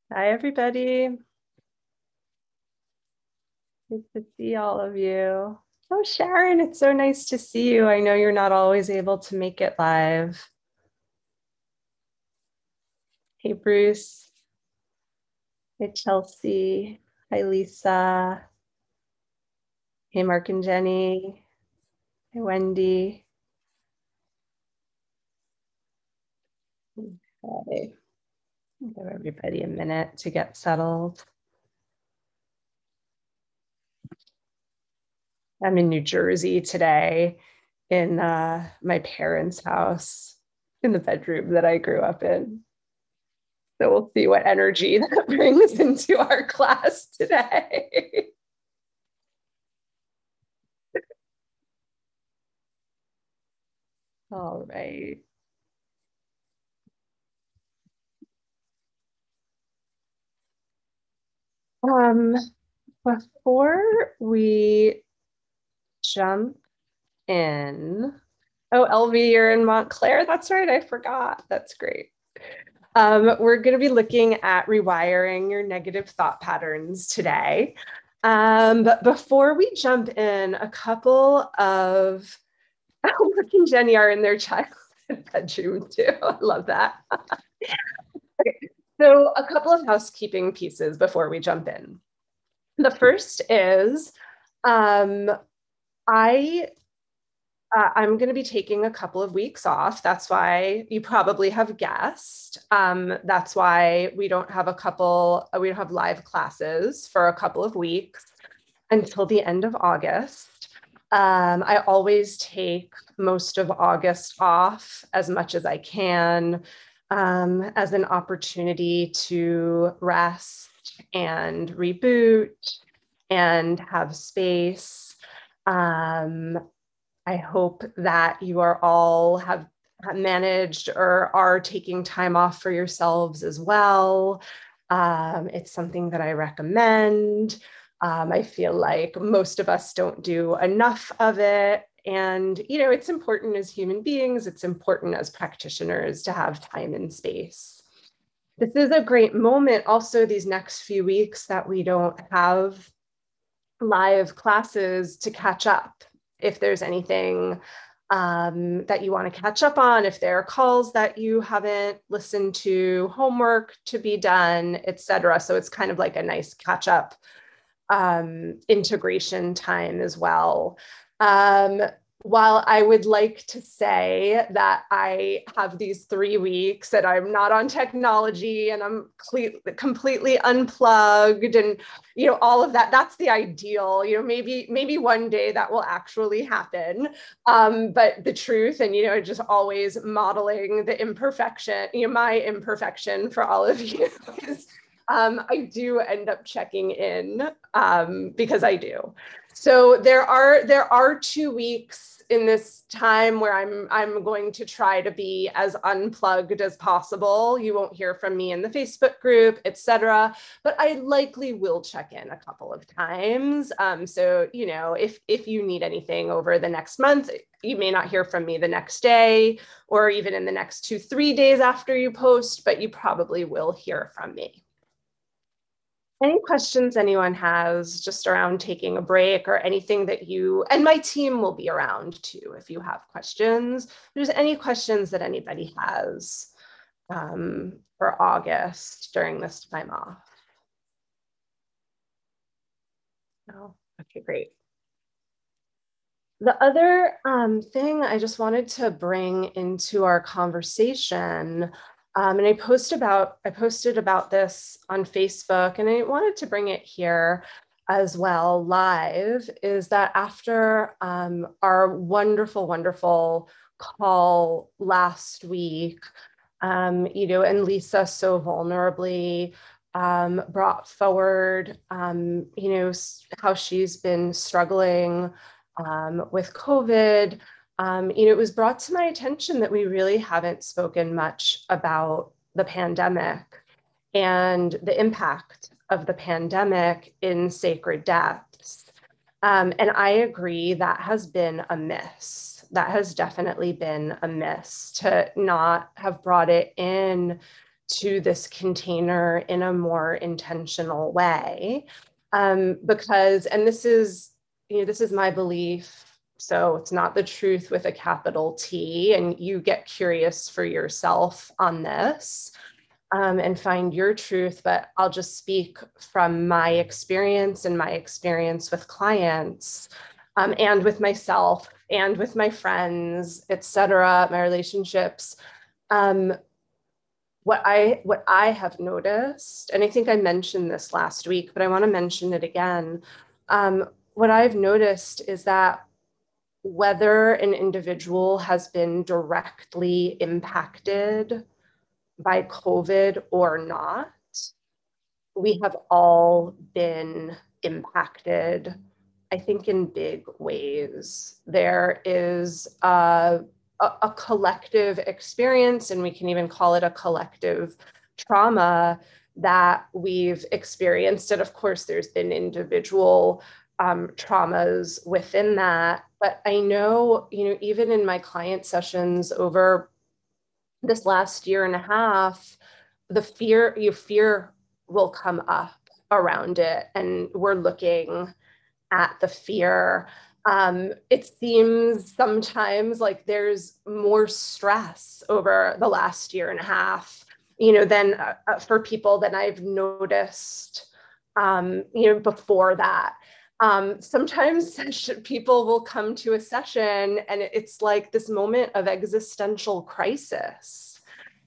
Hi, everybody. Good to see all of you. Oh, Sharon, it's so nice to see you. I know you're not always able to make it live. Hey, Bruce. Hey, Chelsea. Hi, Lisa. Hey, Mark and Jenny. Hey, Wendy. Okay. Give everybody a minute to get settled. I'm in New Jersey today in my parents' house in the bedroom that I grew up in. So we'll see what energy that brings into our class today. All right. Um, Before we jump in, oh, LV, you're in Montclair. That's right. I forgot. That's great. We're going to be looking at rewiring your negative thought patterns today. But before we jump in, a couple of Mark and Jenny are in their childhood bedroom too. I love that. Okay. So, a couple of housekeeping pieces before we jump in. The first is um, I I'm going to be taking a couple of weeks off. That's why you probably have guessed. That's why we don't have live classes for a couple of weeks until the end of August. I always take most of August off as much as I can as an opportunity to rest and reboot and have space. Um, I hope that you are all have managed or are taking time off for yourselves as well. It's something that I recommend. I feel like most of us don't do enough of it. And, it's important as human beings, it's important as practitioners to have time and space. This is a great moment, also, these next few weeks that we don't have live classes to catch up if there's anything that you want to catch up on, if there are calls that you haven't listened to, homework to be done, etc. So it's kind of like a nice catch up integration time as well. Um, while I would like to say that I have these 3 weeks that I'm not on technology and I'm completely unplugged and all of that, that's the ideal. Maybe one day that will actually happen. But the truth, and just always modeling the imperfection, my imperfection for all of you is I do end up checking in because I do. So there are 2 weeks in this time where I'm going to try to be as unplugged as possible. You won't hear from me in the Facebook group, etc. But I likely will check in a couple of times. So if you need anything over the next month, you may not hear from me the next day or even in the next 2, 3 days after you post, but you probably will hear from me. Any questions anyone has just around taking a break or anything that and my team will be around too if you have questions. If there's any questions that anybody has for August during this time off. No? Okay, great. The other thing I just wanted to bring into our conversation, and I posted about this on Facebook, and I wanted to bring it here as well live, is that after our wonderful, wonderful call last week, and Lisa so vulnerably brought forward, how she's been struggling with COVID, it was brought to my attention that we really haven't spoken much about the pandemic and the impact of the pandemic in sacred depths. And I agree that has been a miss. That has definitely been a miss to not have brought it in to this container in a more intentional way. Because, and this is, this is my belief. So it's not the truth with a capital T, and you get curious for yourself on this. And find your truth, but I'll just speak from my experience and my experience with clients, and with myself and with my friends, etc., my relationships. What I have noticed, and I think I mentioned this last week, but I want to mention it again. What I've noticed is that whether an individual has been directly impacted by COVID or not, we have all been impacted, I think, in big ways. There is a collective experience, and we can even call it a collective trauma that we've experienced. And of course, there's been individual traumas within that. But I know, even in my client sessions over this last year and a half, your fear will come up around it. And we're looking at the fear. It seems sometimes like there's more stress over the last year and a half, than for people than I've noticed, before that. Sometimes people will come to a session and it's like this moment of existential crisis,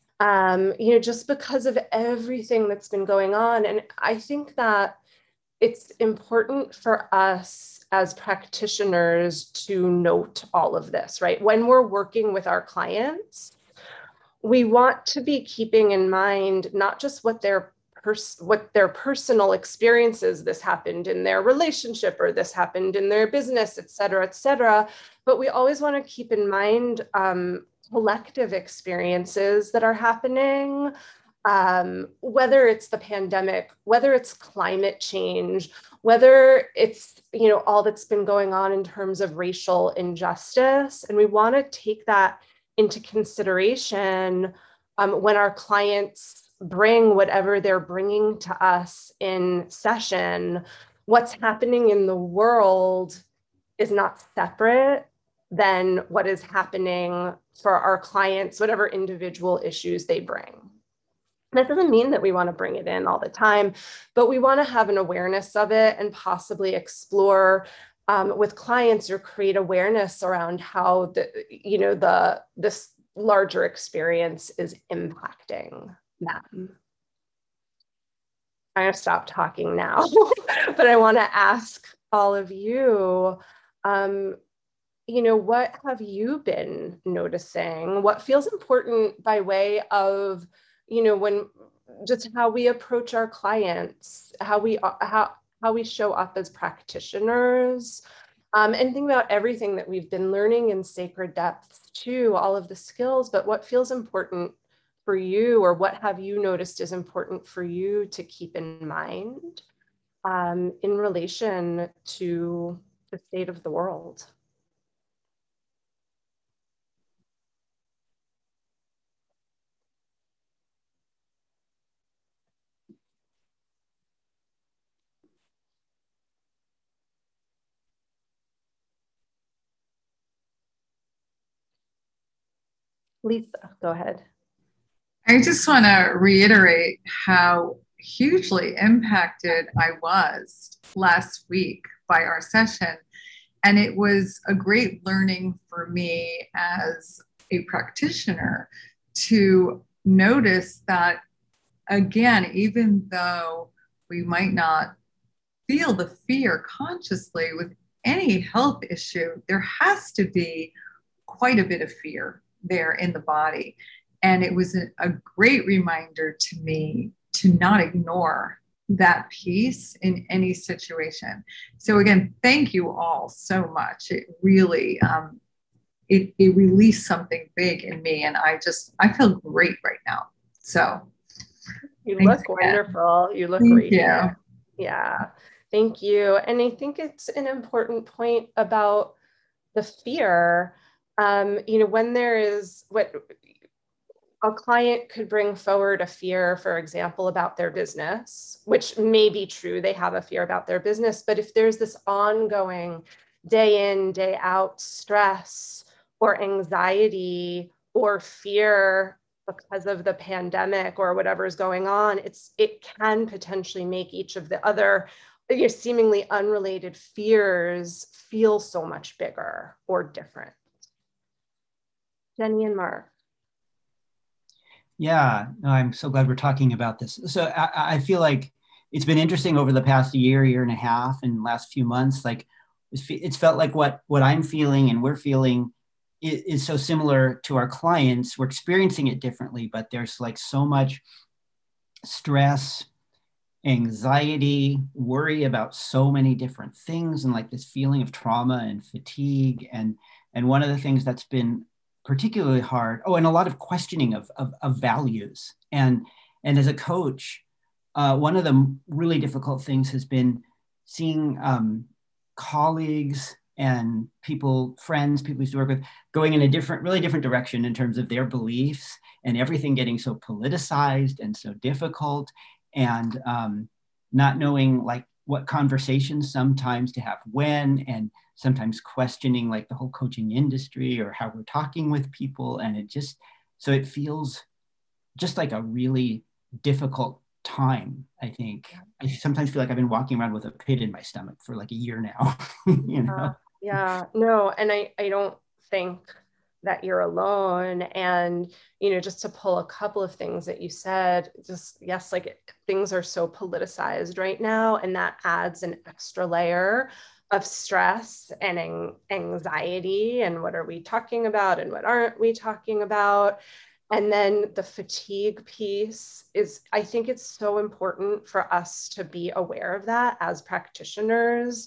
just because of everything that's been going on. And I think that it's important for us as practitioners to note all of this, right? When we're working with our clients, we want to be keeping in mind not just what their personal experiences, this happened in their relationship or this happened in their business, et cetera, but we always want to keep in mind collective experiences that are happening, whether it's the pandemic, whether it's climate change, whether it's, all that's been going on in terms of racial injustice. And we want to take that into consideration when our clients bring whatever they're bringing to us in session. What's happening in the world is not separate than what is happening for our clients, whatever individual issues they bring. That doesn't mean that we want to bring it in all the time, but we want to have an awareness of it and possibly explore with clients or create awareness around how this larger experience is impacting them. I'm going to stop talking now, but I want to ask all of you, what have you been noticing? What feels important by way of, when just how we approach our clients, how we show up as practitioners, and think about everything that we've been learning in Sacred Depths too, all of the skills, but what feels important for you, or what have you noticed is important for you to keep in mind in relation to the state of the world? Lisa, go ahead. I just want to reiterate how hugely impacted I was last week by our session. And it was a great learning for me as a practitioner to notice that, again, even though we might not feel the fear consciously with any health issue, there has to be quite a bit of fear there in the body. And it was a great reminder to me to not ignore that piece in any situation. So again, thank you all so much. It really, it released something big in me, and I feel great right now. So you look wonderful. You look radiant. Yeah, thank you. And I think it's an important point about the fear. When there is a client could bring forward a fear, for example, about their business, which may be true. They have a fear about their business. But if there's this ongoing day in, day out stress or anxiety or fear because of the pandemic or whatever's going on, it can potentially make each of the other seemingly unrelated fears feel so much bigger or different. Jenny and Mark. Yeah, no, I'm so glad we're talking about this. So I feel like it's been interesting over the past year and a half, and last few months. Like it's felt like what I'm feeling and we're feeling is so similar to our clients. We're experiencing it differently, but there's like so much stress, anxiety, worry about so many different things, and like this feeling of trauma and fatigue. And one of the things that's been particularly hard, and a lot of questioning of values. And as a coach, one of the really difficult things has been seeing colleagues and friends, people we used to work with, going in a really different direction in terms of their beliefs, and everything getting so politicized and so difficult, and not knowing like what conversations sometimes to have when, and sometimes questioning like the whole coaching industry or how we're talking with people. And it feels just like a really difficult time. I think I sometimes feel like I've been walking around with a pit in my stomach for like a year now. Yeah, no, and I don't think that you're alone. And just to pull a couple of things that you said, just yes, like things are so politicized right now, and that adds an extra layer of stress and anxiety, and what are we talking about and what aren't we talking about. And then the fatigue piece is, I think it's so important for us to be aware of that as practitioners.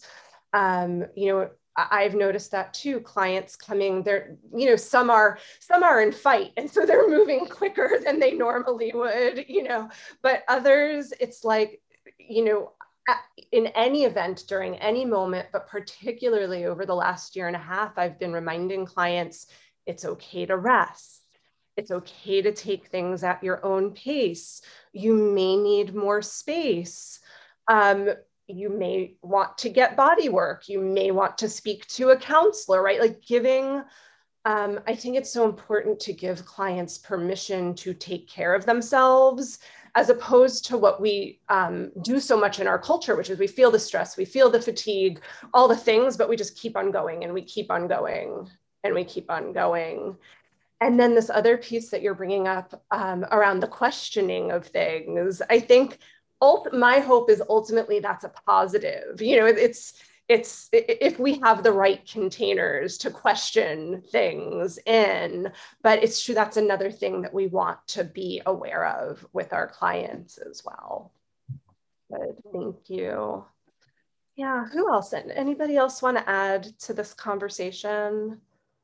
I've noticed that too. Clients coming, some are in fight, and so they're moving quicker than they normally would, but others, it's like, in any event, during any moment, but particularly over the last year and a half, I've been reminding clients, it's okay to rest. It's okay to take things at your own pace. You may need more space. You may want to get body work. You may want to speak to a counselor, right? Like I think it's so important to give clients permission to take care of themselves, as opposed to what we do so much in our culture, which is we feel the stress, we feel the fatigue, all the things, but we just keep on going and we keep on going and we keep on going. And then this other piece that you're bringing up around the questioning of things, I think my hope is ultimately that's a positive. It's if we have the right containers to question things in, but it's true, that's another thing that we want to be aware of with our clients as well. Good, thank you. Yeah, who else? Anybody else want to add to this conversation?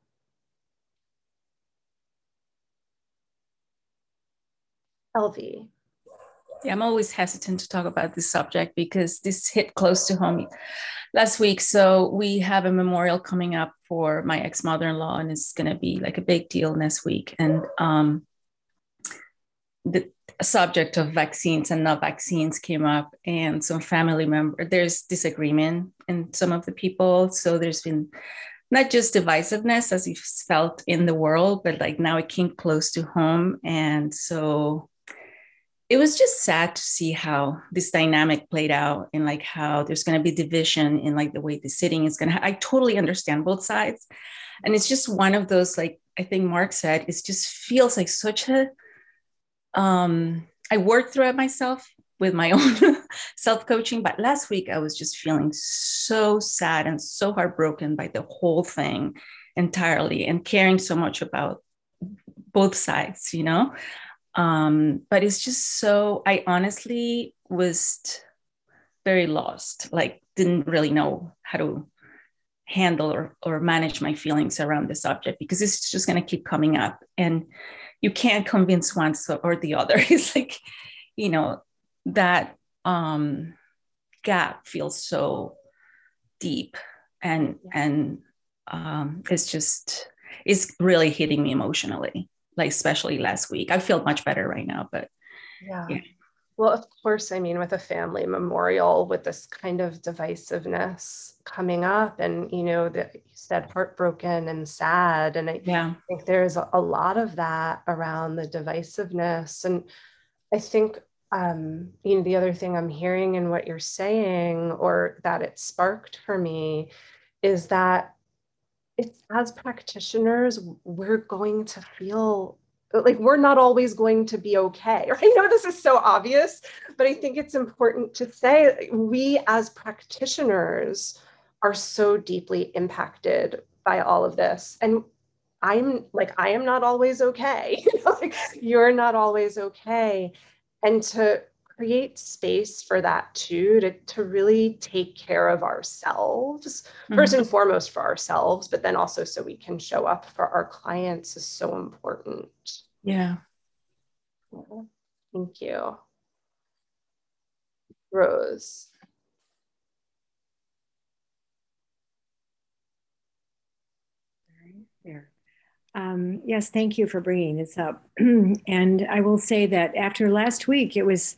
LV. Yeah, I'm always hesitant to talk about this subject because this hit close to home last week. So we have a memorial coming up for my ex-mother-in-law, and it's going to be like a big deal next week. And the subject of vaccines and not vaccines came up, and some family member, there's disagreement in some of the people. So there's been not just divisiveness as you've felt in the world, but like now it came close to home. And so it was just sad to see how this dynamic played out, and like how there's going to be division in like the way the sitting is going to, I totally understand both sides. And it's just one of those, like, I think Mark said, it just feels like such a, I worked through it myself with my own self-coaching, but last week I was just feeling so sad and so heartbroken by the whole thing entirely, and caring so much about both sides, but it's just so, I honestly was very lost, like didn't really know how to handle or manage my feelings around the subject, because it's just going to keep coming up and you can't convince one or the other. It's like, that gap feels so deep, and it's really hitting me emotionally. like especially last week. I feel much better right now, but yeah. Well, of course, I mean, with a family memorial, with this kind of divisiveness coming up, and that you said heartbroken and sad, and I think there's a lot of that around the divisiveness. And I think the other thing I'm hearing in what you're saying, or that it sparked for me, is that it's, as practitioners, we're going to feel like we're not always going to be okay. I know this is so obvious, but I think it's important to say we as practitioners are so deeply impacted by all of this. And I am not always okay. Like, you're not always okay. And to create space for that too, to really take care of ourselves, first and foremost for ourselves, but then also so we can show up for our clients is so important. Yeah. Thank you. Rose. There. Yes, thank you for bringing this up. And I will say that after last week, it was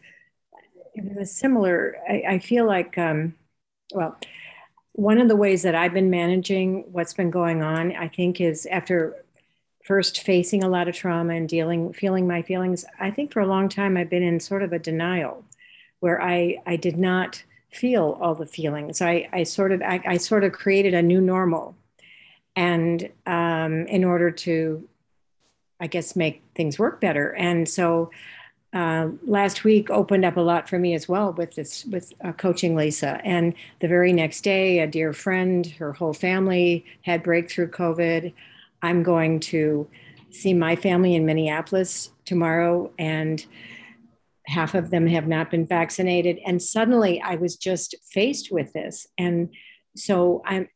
similar. I feel like, well, one of the ways that I've been managing what's been going on, I think, is after first facing a lot of trauma and feeling my feelings. I think for a long time I've been in sort of a denial where I did not feel all the feelings. I sort of created a new normal, and in order to, I guess, make things work better. And so last week opened up a lot for me as well with coaching Lisa. And the very next day, a dear friend, her whole family had breakthrough COVID. I'm going to see my family in Minneapolis tomorrow, and half of them have not been vaccinated. And suddenly I was just faced with this. And so I'm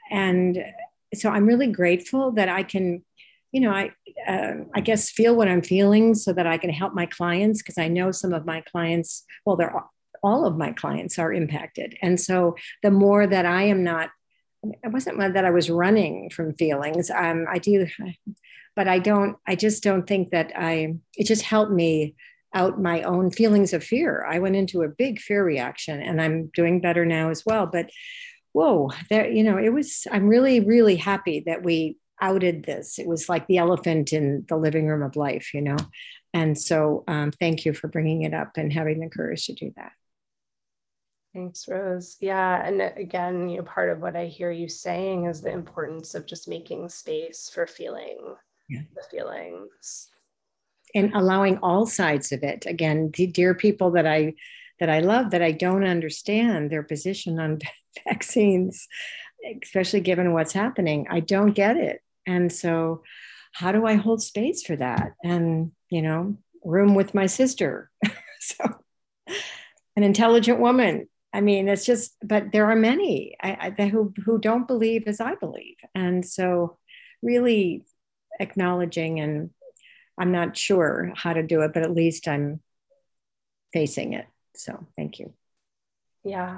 really grateful that I can, I guess, feel what I'm feeling so that I can help my clients, because I know some of my clients, well, all of my clients are impacted. And so the more that I am not, it wasn't that I was running from feelings. I do, but I just don't think that it just helped me out my own feelings of fear. I went into a big fear reaction, and I'm doing better now as well. But whoa, I'm really, really happy that we outed this. It was like the elephant in the living room of life, And so thank you for bringing it up and having the courage to do that. Thanks, Rose. Yeah. And again, part of what I hear you saying is the importance of just making space for feeling the feelings. And allowing all sides of it. Again, dear people that I love, that I don't understand their position on vaccines, especially given what's happening. I don't get it. And so how do I hold space for that? And, room with my sister. So an intelligent woman. I mean, it's just, but there are many who don't believe as I believe. And so really acknowledging, and I'm not sure how to do it, but at least I'm facing it. So thank you. Yeah.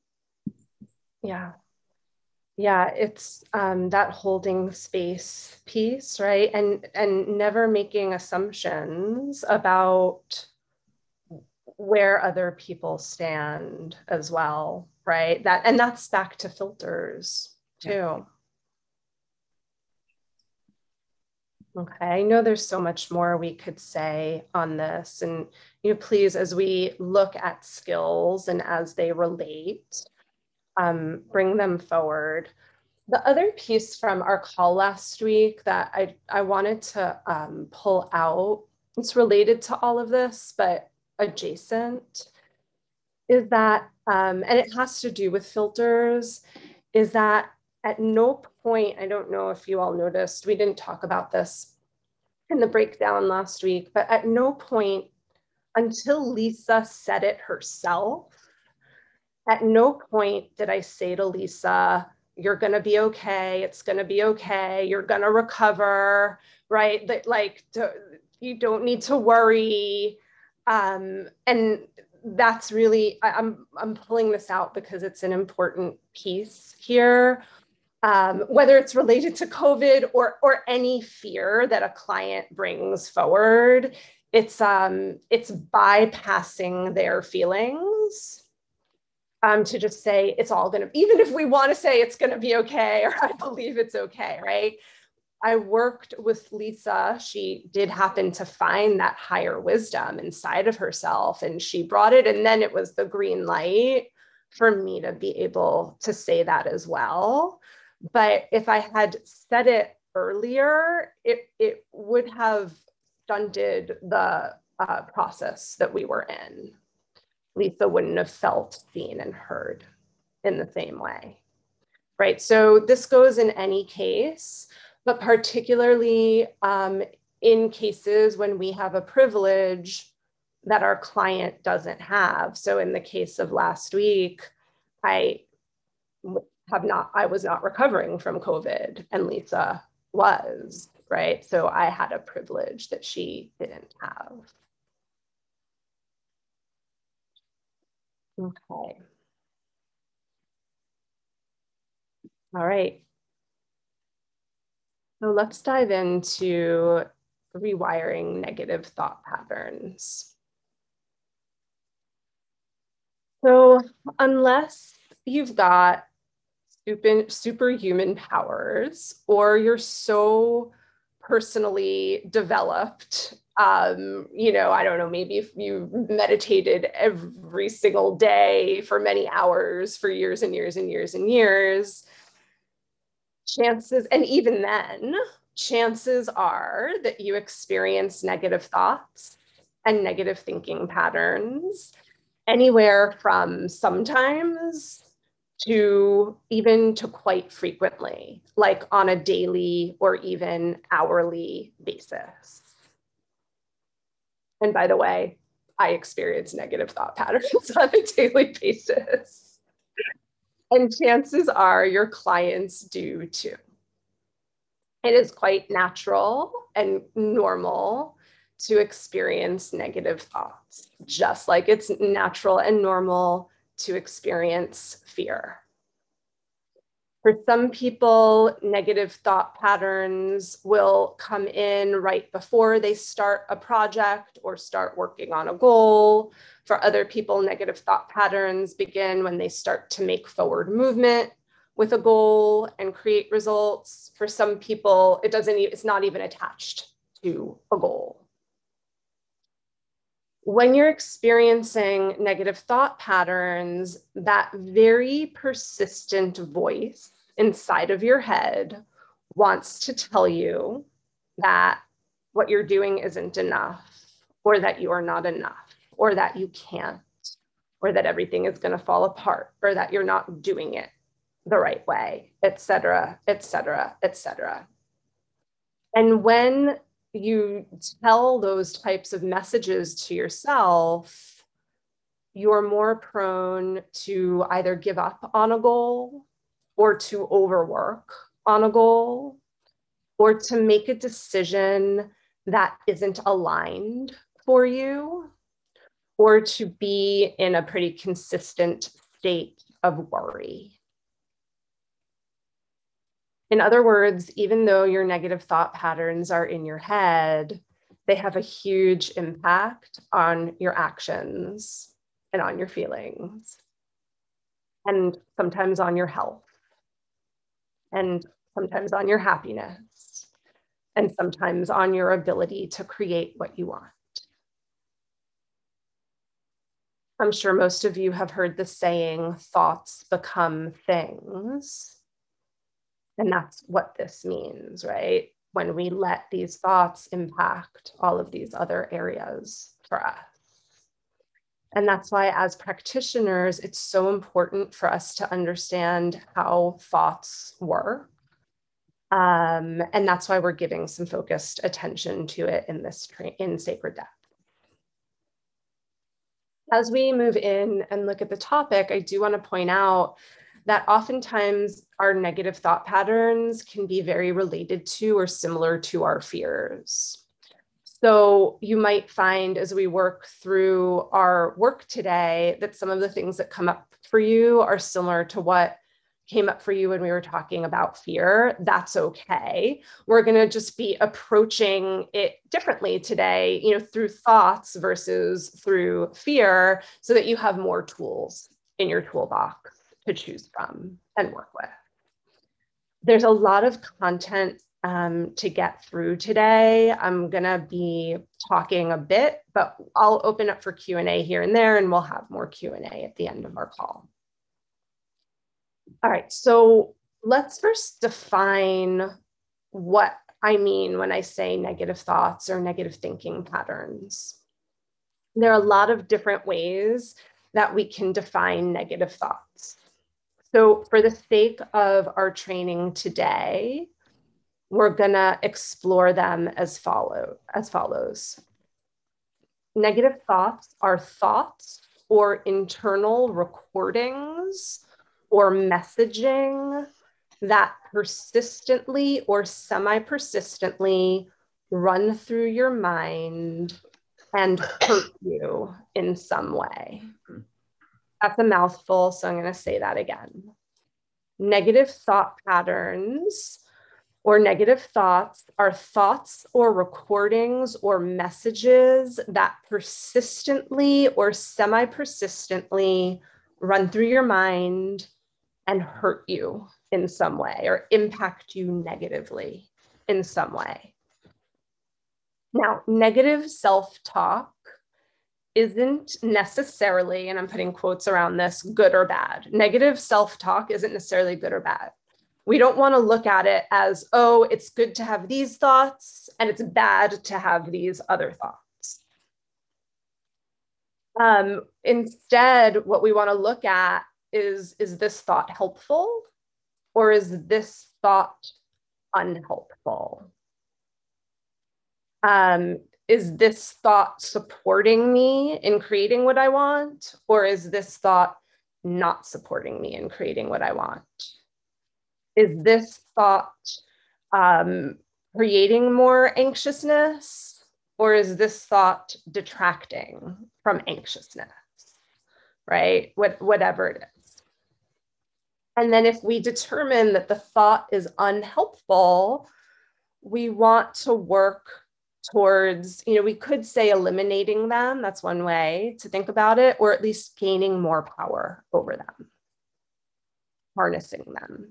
Yeah. Yeah, it's that holding space piece, right? And never making assumptions about where other people stand as well, right? That's back to filters too. Yeah. Okay, I know there's so much more we could say on this, and please, as we look at skills and as they relate, bring them forward. The other piece from our call last week that I wanted to pull out, it's related to all of this, but adjacent, is that, and it has to do with filters, is that at no point, I don't know if you all noticed, we didn't talk about this in the breakdown last week, but at no point until Lisa said it herself, at no point did I say to Lisa, you're going to be okay. It's going to be okay. You're going to recover, right? You don't need to worry. And that's really, I'm pulling this out because it's an important piece here. whether it's related to COVID or any fear that a client brings forward, it's bypassing their feelings to just say it's all gonna, even if we want to say it's gonna be okay, or I believe it's okay, right? I worked with Lisa. She did happen to find that higher wisdom inside of herself, and she brought it, and then it was the green light for me to be able to say that as well. But if I had said it earlier, it would have stunted the process that we were in. Lisa wouldn't have felt seen and heard in the same way, right? So this goes in any case, but particularly in cases when we have a privilege that our client doesn't have. So in the case of last week, I was not recovering from COVID, and Lisa was, right? So I had a privilege that she didn't have. Okay. All right. So let's dive into rewiring negative thought patterns. So unless you've got superhuman powers, or you're so personally developed, you know, I don't know, maybe if you meditated every single day for many hours for years and years and years and years, chances, and even then, chances are that you experience negative thoughts and negative thinking patterns anywhere from sometimes to even to quite frequently, like on a daily or even hourly basis. And by the way, I experience negative thought patterns on a daily basis. And chances are your clients do too. It is quite natural and normal to experience negative thoughts, just like it's natural and normal to experience fear. For some people, negative thought patterns will come in right before they start a project or start working on a goal. For other people, negative thought patterns begin when they start to make forward movement with a goal and create results. For some people, it's not even attached to a goal. When you're experiencing negative thought patterns, that very persistent voice inside of your head wants to tell you that what you're doing isn't enough, or that you are not enough, or that you can't, or that everything is going to fall apart, or that you're not doing it the right way, et cetera, et cetera, et cetera. And when you tell those types of messages to yourself, you're more prone to either give up on a goal, or to overwork on a goal, or to make a decision that isn't aligned for you, or to be in a pretty consistent state of worry. In other words, even though your negative thought patterns are in your head, they have a huge impact on your actions and on your feelings, and sometimes on your health, and sometimes on your happiness, and sometimes on your ability to create what you want. I'm sure most of you have heard the saying, thoughts become things. And that's what this means, right? When we let these thoughts impact all of these other areas for us. And that's why, as practitioners, it's so important for us to understand how thoughts work. And that's why we're giving some focused attention to it in this in Sacred Depth. As we move in and look at the topic, I do want to point out that oftentimes our negative thought patterns can be very related to or similar to our fears. So you might find, as we work through our work today, that some of the things that come up for you are similar to what came up for you when we were talking about fear, that's okay. We're going to just be approaching it differently today, through thoughts versus through fear, so that you have more tools in your toolbox to choose from and work with. There's a lot of content to get through today. I'm going to be talking a bit, but I'll open up for Q&A here and there, and we'll have more Q&A at the end of our call. All right, so let's first define what I mean when I say negative thoughts or negative thinking patterns. There are a lot of different ways that we can define negative thoughts. So for the sake of our training today, we're gonna explore them as follows. Negative thoughts are thoughts or internal recordings or messaging that persistently or semi-persistently run through your mind and hurt you in some way. That's a mouthful, so I'm going to say that again. Negative thought patterns or negative thoughts are thoughts or recordings or messages that persistently or semi-persistently run through your mind and hurt you in some way or impact you negatively in some way. Now, negative self-talk isn't necessarily, and I'm putting quotes around this, good or bad. Negative self-talk isn't necessarily good or bad. We don't want to look at it as, oh, it's good to have these thoughts and it's bad to have these other thoughts. Instead, what we want to look at is this thought helpful or is this thought unhelpful? Is this thought supporting me in creating what I want, or is this thought not supporting me in creating what I want? Is this thought creating more anxiousness, or is this thought detracting from anxiousness, right? Whatever it is. And then if we determine that the thought is unhelpful, we want to work towards, we could say eliminating them. That's one way to think about it, or at least gaining more power over them, harnessing them.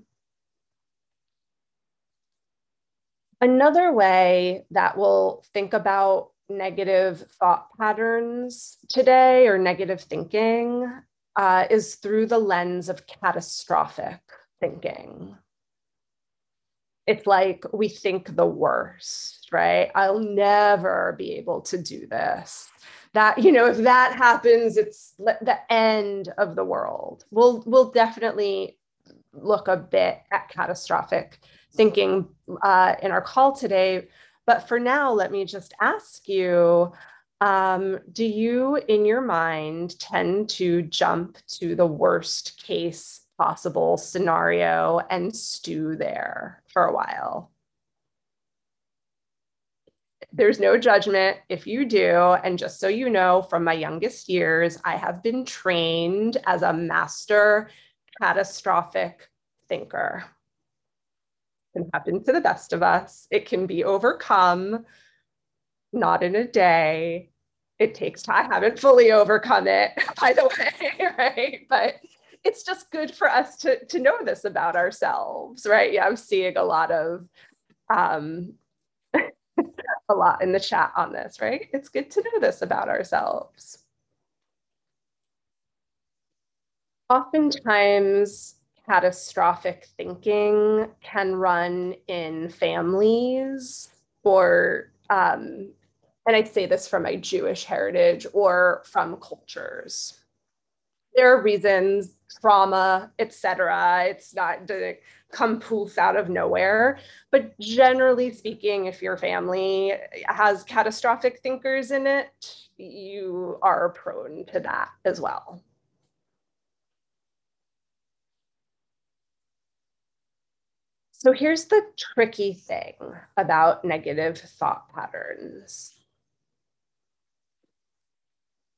Another way that we'll think about negative thought patterns today or negative thinking is through the lens of catastrophic thinking. It's like we think the worst, right? I'll never be able to do this. That, if that happens, it's the end of the world. We'll definitely look a bit at catastrophic thinking in our call today. But for now, let me just ask you, do you in your mind tend to jump to the worst case possible scenario and stew there for a while? There's no judgment if you do. And just so you know, from my youngest years, I have been trained as a master catastrophic thinker. It can happen to the best of us. It can be overcome, not in a day. It takes time. I haven't fully overcome it, by the way, right? But it's just good for us to know this about ourselves, right? Yeah, I'm seeing a lot of a lot in the chat on this, right? It's good to know this about ourselves. Oftentimes, catastrophic thinking can run in families or, and I'd say this from my Jewish heritage or from cultures. There are reasons, trauma, etc. It's not to come poof out of nowhere. But generally speaking, if your family has catastrophic thinkers in it, you are prone to that as well. So here's the tricky thing about negative thought patterns.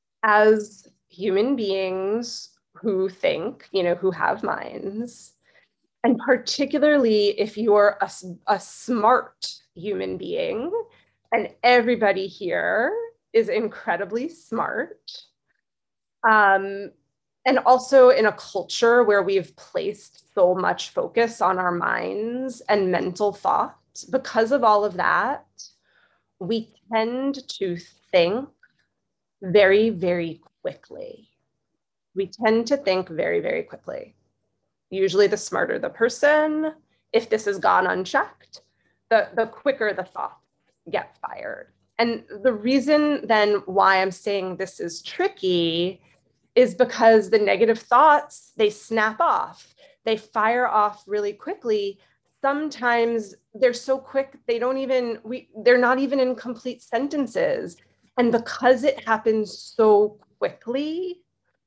As human beings who think, who have minds, And particularly if you're a smart human being, and everybody here is incredibly smart. And also in a culture where we've placed so much focus on our minds and mental thoughts, because of all of that, we tend to think very, very quickly. We tend to think very, very quickly. Usually the smarter the person, if this has gone unchecked, the quicker the thoughts get fired. And the reason then why I'm saying this is tricky is because the negative thoughts, they snap off. They fire off really quickly. Sometimes they're so quick, they're not even in complete sentences. And because it happens so quickly,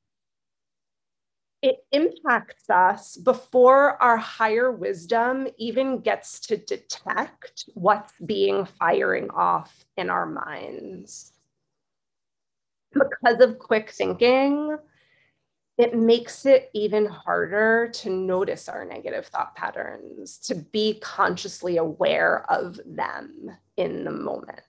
it impacts us before our higher wisdom even gets to detect what's being firing off in our minds. Because of quick thinking, it makes it even harder to notice our negative thought patterns, to be consciously aware of them in the moment.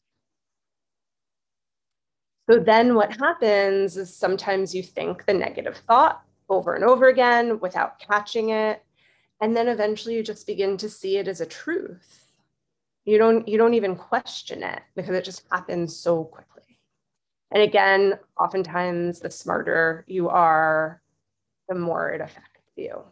So then what happens is sometimes you think the negative thought over and over again without catching it. And then eventually you just begin to see it as a truth. You don't even question it because it just happens so quickly. And again, oftentimes the smarter you are, the more it affects you.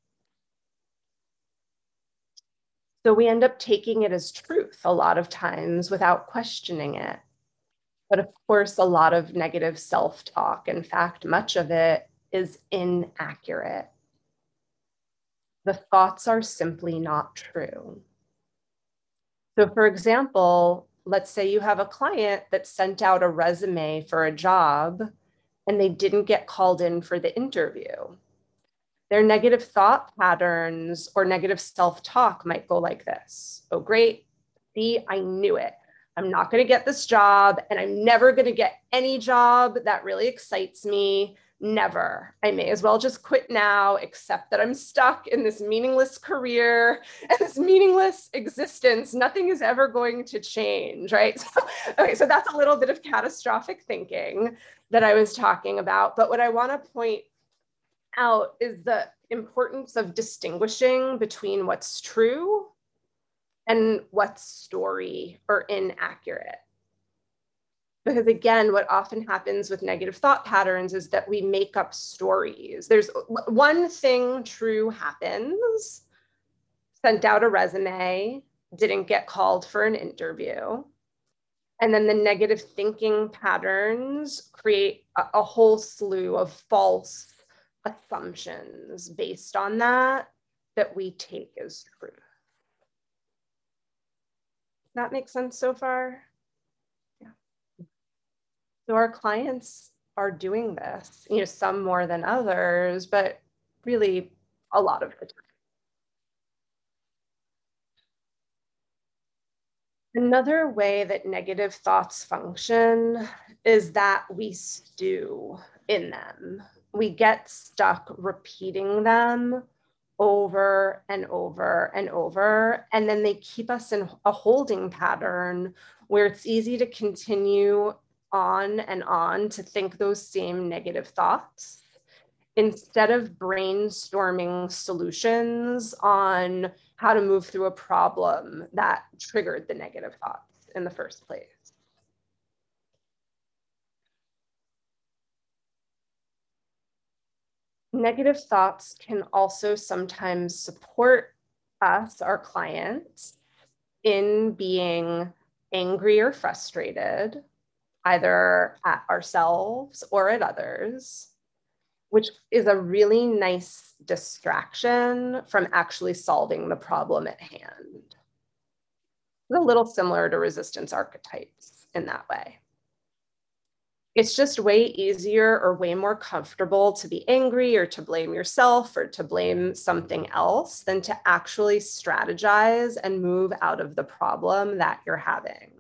So we end up taking it as truth a lot of times without questioning it. But of course, a lot of negative self-talk, in fact, much of it is inaccurate. The thoughts are simply not true. So for example, let's say you have a client that sent out a resume for a job and they didn't get called in for the interview. Their negative thought patterns or negative self-talk might go like this. Oh, great. See, I knew it. I'm not going to get this job, and I'm never going to get any job that really excites me. Never. I may as well just quit now, except that I'm stuck in this meaningless career and this meaningless existence. Nothing is ever going to change, right? So that's a little bit of catastrophic thinking that I was talking about. But what I want to point out is the importance of distinguishing between what's true and what's story or inaccurate. Because again, what often happens with negative thought patterns is that we make up stories. There's one thing true happens, sent out a resume, didn't get called for an interview. And then the negative thinking patterns create a whole slew of false assumptions based on that we take as truth. Does that make sense so far? Yeah. So our clients are doing this, some more than others, but really a lot of the time. Another way that negative thoughts function is that we stew in them. We get stuck repeating them over and over and over, and then they keep us in a holding pattern where it's easy to continue on and on to think those same negative thoughts instead of brainstorming solutions on how to move through a problem that triggered the negative thoughts in the first place. Negative thoughts can also sometimes support us, our clients, in being angry or frustrated, either at ourselves or at others, which is a really nice distraction from actually solving the problem at hand. It's a little similar to resistance archetypes in that way. It's just way easier or way more comfortable to be angry or to blame yourself or to blame something else than to actually strategize and move out of the problem that you're having.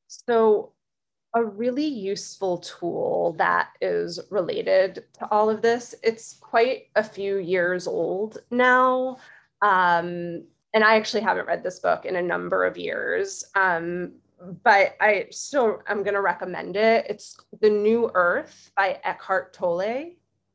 So a really useful tool that is related to all of this, it's quite a few years old now. And I actually haven't read this book in a number of years, but I'm going to recommend it. It's The New Earth by Eckhart Tolle.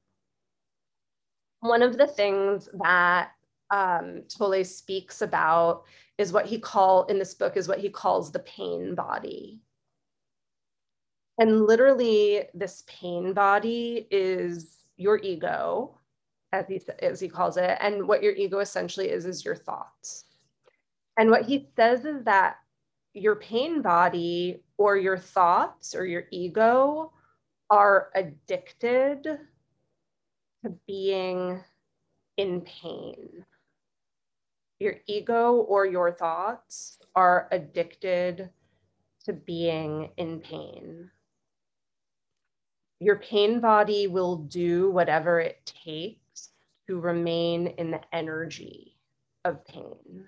One of the things that Tolle speaks about is what he calls the pain body. And literally, this pain body is your ego, as he calls it. And what your ego essentially is your thoughts. And what he says is that your pain body or your thoughts or your ego are addicted to being in pain. Your ego or your thoughts are addicted to being in pain. Your pain body will do whatever it takes to remain in the energy of pain.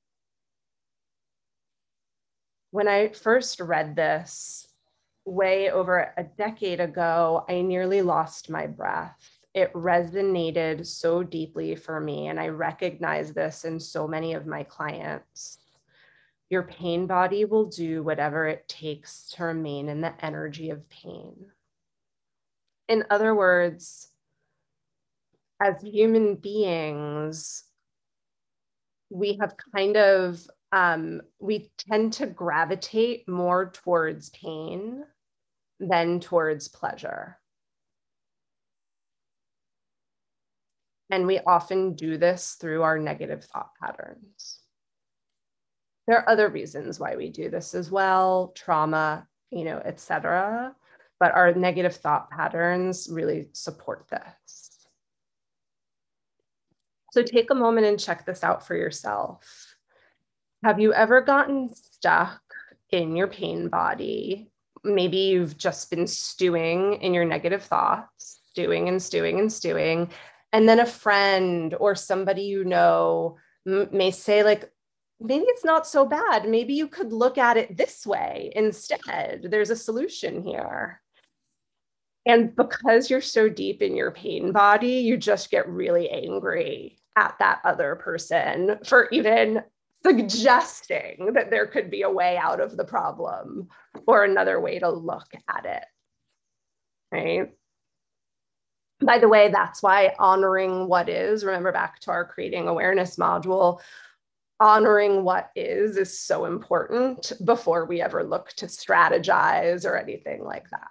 When I first read this way over a decade ago, I nearly lost my breath. It resonated so deeply for me, and I recognize this in so many of my clients. Your pain body will do whatever it takes to remain in the energy of pain. In other words, as human beings, we have we tend to gravitate more towards pain than towards pleasure. And we often do this through our negative thought patterns. There are other reasons why we do this as well, trauma, et cetera. But our negative thought patterns really support this. So take a moment and check this out for yourself. Have you ever gotten stuck in your pain body? Maybe you've just been stewing in your negative thoughts, stewing and stewing and stewing. And then a friend or somebody you know may say, like, maybe it's not so bad. Maybe you could look at it this way instead. There's a solution here. And because you're so deep in your pain body, you just get really angry at that other person for even suggesting that there could be a way out of the problem or another way to look at it, right? By the way, that's why honoring what is, remember back to our creating awareness module, honoring what is so important before we ever look to strategize or anything like that.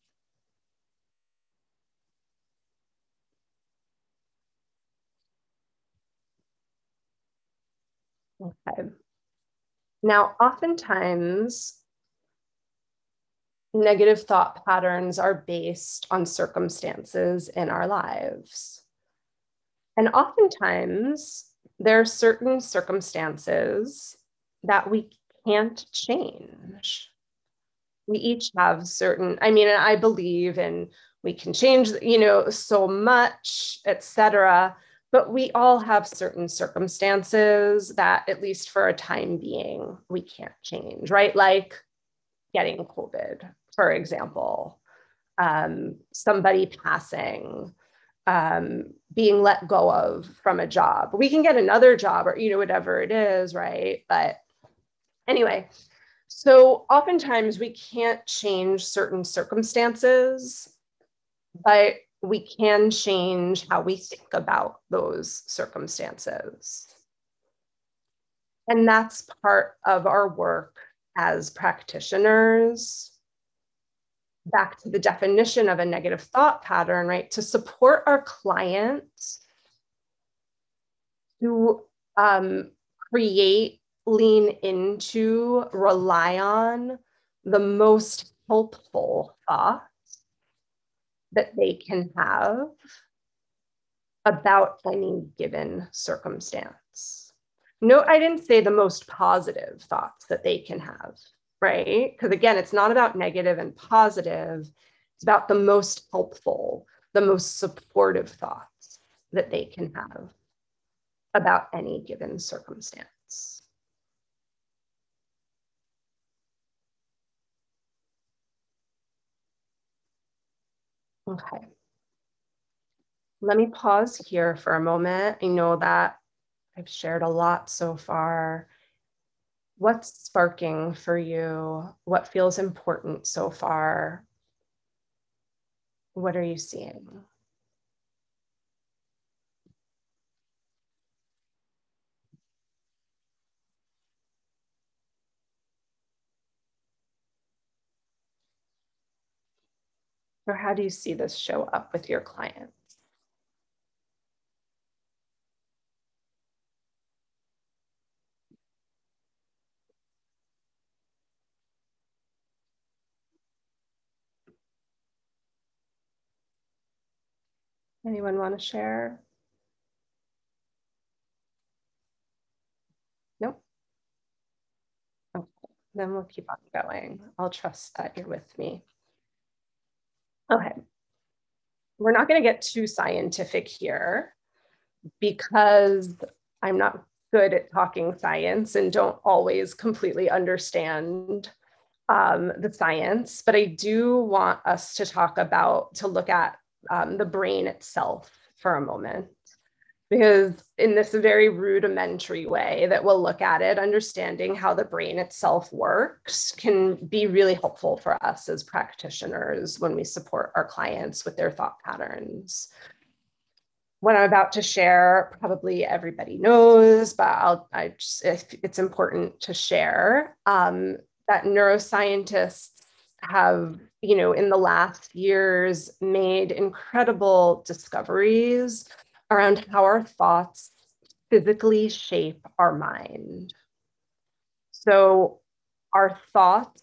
Okay. Now, oftentimes, negative thought patterns are based on circumstances in our lives. And oftentimes, there are certain circumstances that we can't change. We each have certain, and I believe in we can change, so much, et cetera. But we all have certain circumstances that, at least for a time being, we can't change, right? Like getting COVID, for example, somebody passing, being let go of from a job. We can get another job or, whatever it is, right? But anyway, so oftentimes we can't change certain circumstances, but we can change how we think about those circumstances. And that's part of our work as practitioners. Back to the definition of a negative thought pattern, right? To support our clients to create, lean into, rely on the most helpful thoughts that they can have about any given circumstance. No, I didn't say the most positive thoughts that they can have, right? Because again, it's not about negative and positive. It's about the most helpful, the most supportive thoughts that they can have about any given circumstance. Okay. Let me pause here for a moment. I know that I've shared a lot so far. What's sparking for you? What feels important so far? What are you seeing? Or how do you see this show up with your clients? Anyone want to share? Nope. Okay, then we'll keep on going. I'll trust that you're with me. Okay. We're not going to get too scientific here because I'm not good at talking science and don't always completely understand the science, but I do want us to look at the brain itself for a moment. Because in this very rudimentary way that we'll look at it, understanding how the brain itself works can be really helpful for us as practitioners when we support our clients with their thought patterns. What I'm about to share, probably everybody knows, but it's important to share that neuroscientists have, in the last years made incredible discoveries around how our thoughts physically shape our mind. So our thoughts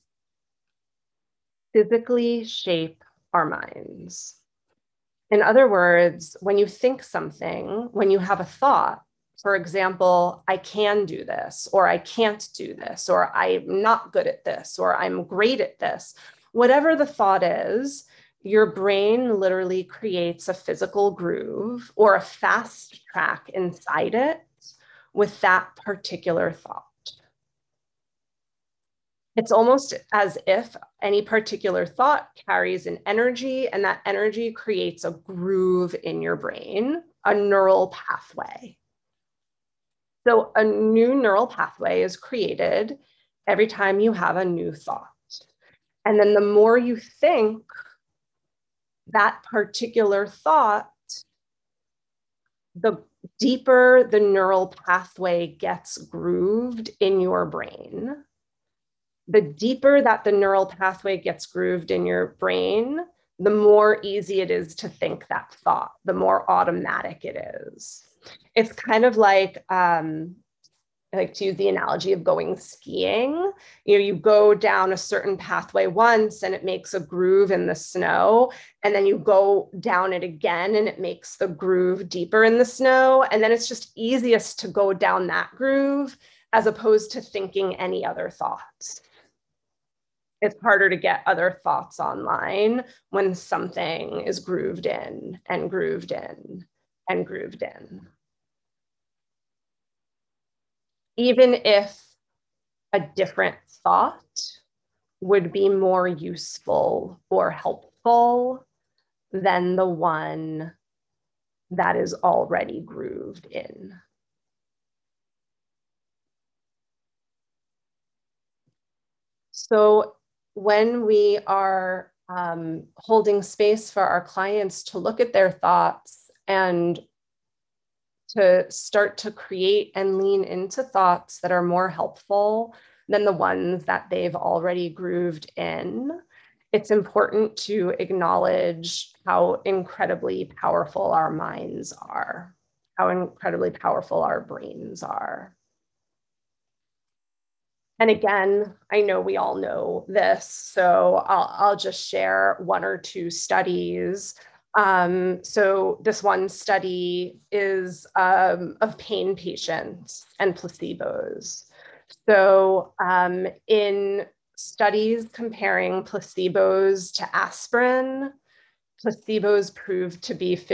physically shape our minds. In other words, when you think something, when you have a thought, for example, I can do this, or I can't do this, or I'm not good at this, or I'm great at this, whatever the thought is, your brain literally creates a physical groove or a fast track inside it with that particular thought. It's almost as if any particular thought carries an energy, and that energy creates a groove in your brain, a neural pathway. So a new neural pathway is created every time you have a new thought. And then the more you think that particular thought, the deeper the neural pathway gets grooved in your brain. The deeper that the neural pathway gets grooved in your brain, the more easy it is to think that thought, the more automatic it is. It's kind of like, I like to use the analogy of going skiing. You go down a certain pathway once and it makes a groove in the snow, and then you go down it again and it makes the groove deeper in the snow. And then it's just easiest to go down that groove as opposed to thinking any other thoughts. It's harder to get other thoughts online when something is grooved in and grooved in and grooved in. Even if a different thought would be more useful or helpful than the one that is already grooved in. So when we are holding space for our clients to look at their thoughts and to start to create and lean into thoughts that are more helpful than the ones that they've already grooved in, it's important to acknowledge how incredibly powerful our minds are, how incredibly powerful our brains are. And again, I know we all know this, so I'll just share one or two studies. So this one study is of pain patients and placebos. So in studies comparing placebos to aspirin, placebos proved to be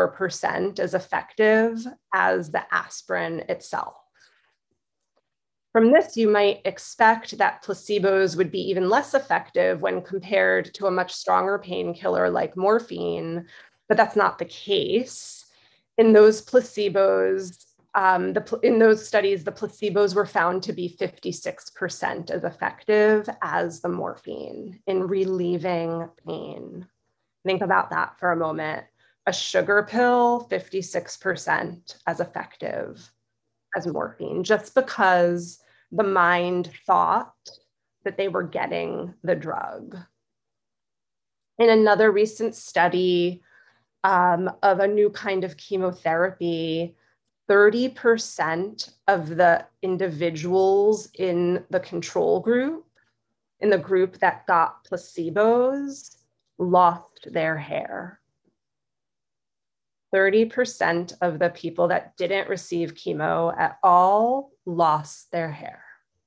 54% as effective as the aspirin itself. From this, you might expect that placebos would be even less effective when compared to a much stronger painkiller like morphine, but that's not the case. In those placebos, in those studies, the placebos were found to be 56% as effective as the morphine in relieving pain. Think about that for a moment. A sugar pill, 56% as effective as morphine, just because the mind thought that they were getting the drug. In another recent study of a new kind of chemotherapy, 30% of the individuals in the control group, in the group that got placebos, lost their hair. 30% of the people that didn't receive chemo at all lost their hair.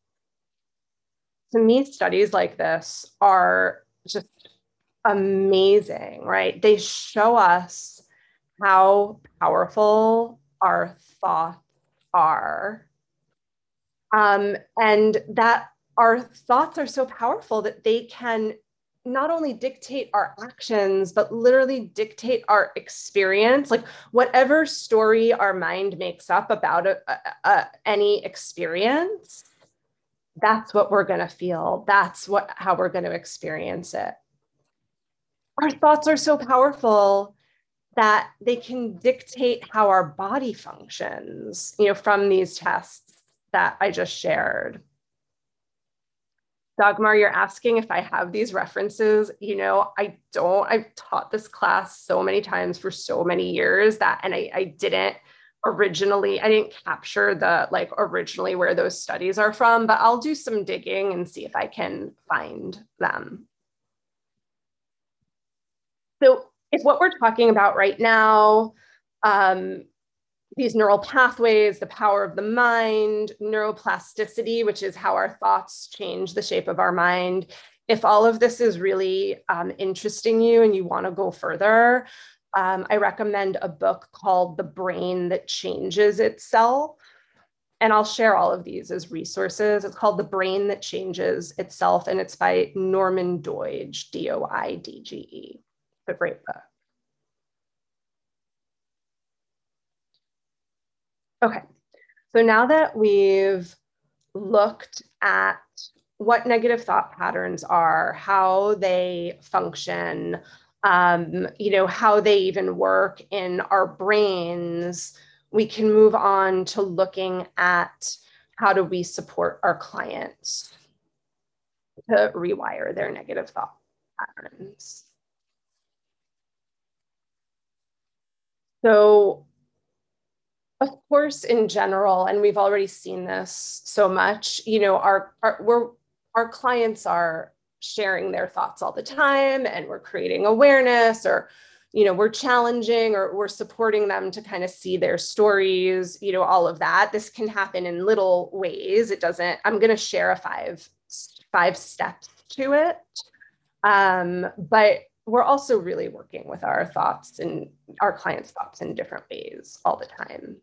To me, studies like this are just amazing, right? They show us how powerful our thoughts are. And that our thoughts are so powerful that they can not only dictate our actions, but literally dictate our experience. Like whatever story our mind makes up about any experience, that's what we're going to feel. That's how we're going to experience it. Our thoughts are so powerful that they can dictate how our body functions, from these tests that I just shared. Dagmar, you're asking if I have these references. I don't. I've taught this class so many times for so many years and I didn't capture the originally where those studies are from, but I'll do some digging and see if I can find them. So if what we're talking about right now, these neural pathways, the power of the mind, neuroplasticity, which is how our thoughts change the shape of our mind. If all of this is really interesting you and you want to go further, I recommend a book called The Brain That Changes Itself. And I'll share all of these as resources. It's called The Brain That Changes Itself, and it's by Norman Doidge, Doidge. It's a great book. Okay, so now that we've looked at what negative thought patterns are, how they function, how they even work in our brains, we can move on to looking at how do we support our clients to rewire their negative thought patterns. So, of course, in general, and we've already seen this so much, our clients are sharing their thoughts all the time, and we're creating awareness, or we're challenging, or we're supporting them to kind of see their stories, all of that. This can happen in little ways. I'm going to share five steps to it. But we're also really working with our thoughts and our clients' thoughts in different ways all the time.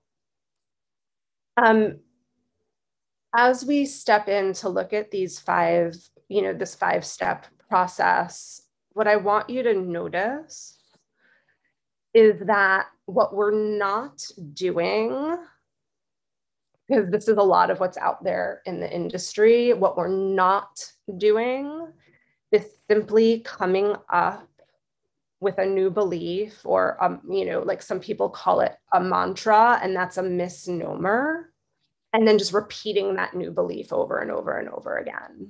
As we step in to look at these this 5-step process, what I want you to notice is that what we're not doing, because this is a lot of what's out there in the industry, what we're not doing is simply coming up with a new belief, or like some people call it a mantra, and that's a misnomer, and then just repeating that new belief over and over and over again.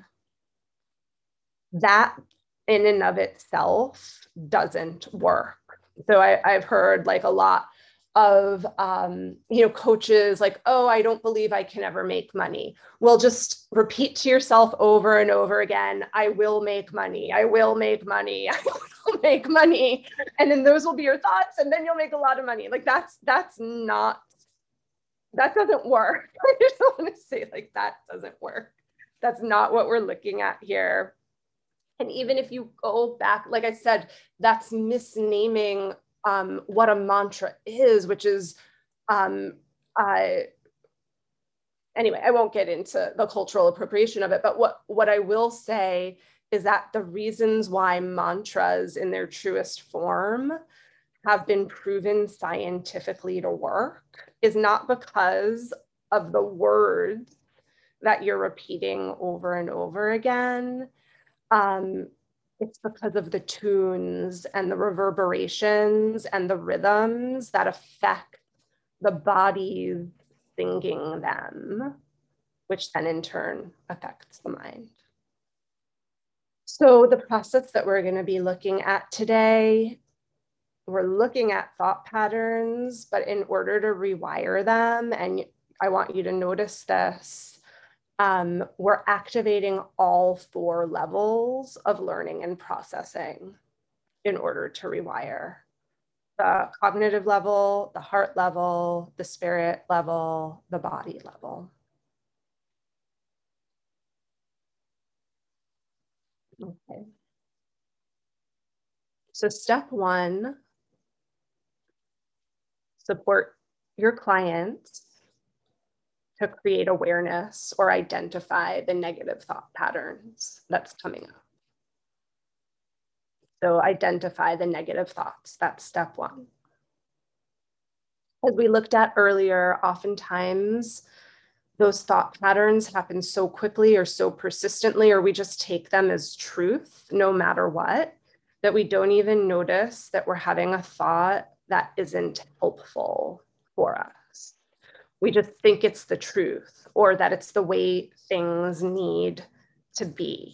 That in and of itself doesn't work. So I've heard a lot of coaches oh, I don't believe I can ever make money. Well, just repeat to yourself over and over again, I will make money, I will make money, I will make money. And then those will be your thoughts, and then you'll make a lot of money. That doesn't work. I just want to say that doesn't work. That's not what we're looking at here. And even if you go back, like I said, that's misnaming what a mantra is, which is anyway, I won't get into the cultural appropriation of it, but what I will say is that the reasons why mantras in their truest form have been proven scientifically to work is not because of the words that you're repeating over and over again. It's because of the tunes and the reverberations and the rhythms that affect the bodies singing them, which then in turn affects the mind. So the process that we're going to be looking at today, we're looking at thought patterns, but in order to rewire them, and I want you to notice this, we're activating all 4 levels of learning and processing in order to rewire. The cognitive level, the heart level, the spirit level, the body level. Okay. So step 1, support your clients to create awareness or identify the negative thought patterns that's coming up. So identify the negative thoughts, that's step 1. As we looked at earlier, oftentimes those thought patterns happen so quickly or so persistently, or we just take them as truth no matter what, that we don't even notice that we're having a thought that isn't helpful for us. We just think it's the truth or that it's the way things need to be.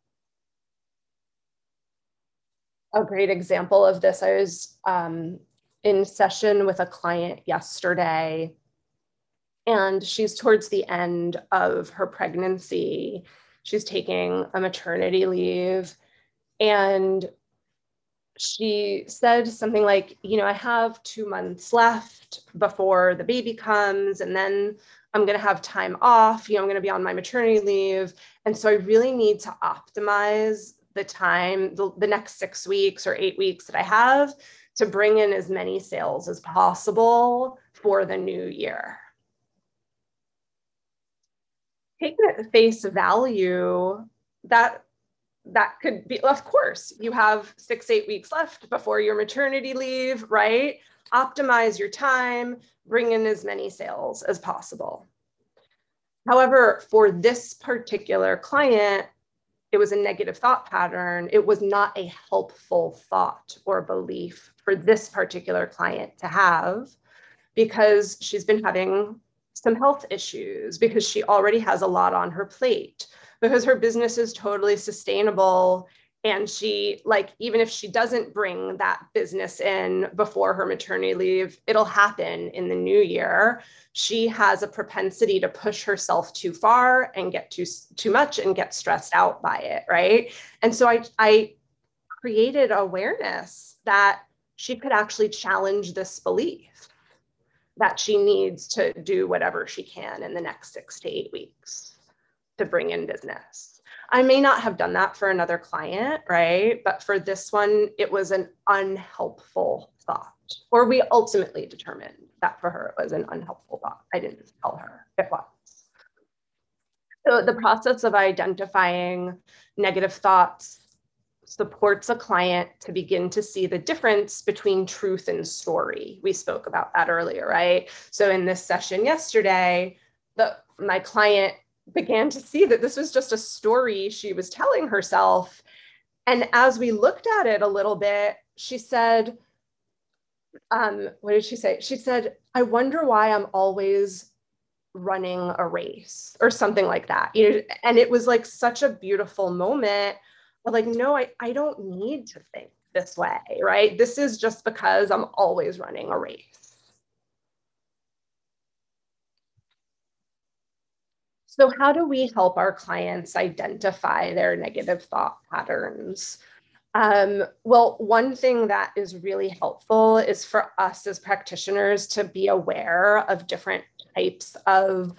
A great example of this, I was in session with a client yesterday, and she's towards the end of her pregnancy. She's taking a maternity leave, and she said something like, you know, I have 2 months left before the baby comes, and then I'm going to have time off. You know, I'm going to be on my maternity leave. And so I really need to optimize the time, the next 6 weeks or 8 weeks that I have to bring in as many sales as possible for the new year. Taking it at face value, that could be, of course, you have 6-8 weeks left before your maternity leave, right? Optimize your time, bring in as many sales as possible. However, for this particular client, it was a negative thought pattern. It was not a helpful thought or belief for this particular client to have, because she's been having some health issues, because she already has a lot on her plate, because her business is totally sustainable. And she, like, even if she doesn't bring that business in before her maternity leave, it'll happen in the new year. She has a propensity to push herself too far and get too much and get stressed out by it, right? And so I created awareness that she could actually challenge this belief that she needs to do whatever she can in the next 6 to 8 weeks to bring in business. I may not have done that for another client, right? But for this one, it was an unhelpful thought, or we ultimately determined that for her, it was an unhelpful thought. I didn't tell her it was. So the process of identifying negative thoughts supports a client to begin to see the difference between truth and story. We spoke about that earlier, right? So in this session yesterday, my client began to see that this was just a story she was telling herself. And as we looked at it a little bit, she said, what did she say? She said, I wonder why I'm always running a race, or something like that. You know, and it was like such a beautiful moment. Like, no, I don't need to think this way, right? This is just because I'm always running a race. So how do we help our clients identify their negative thought patterns? Well, one thing that is really helpful is for us as practitioners to be aware of different types of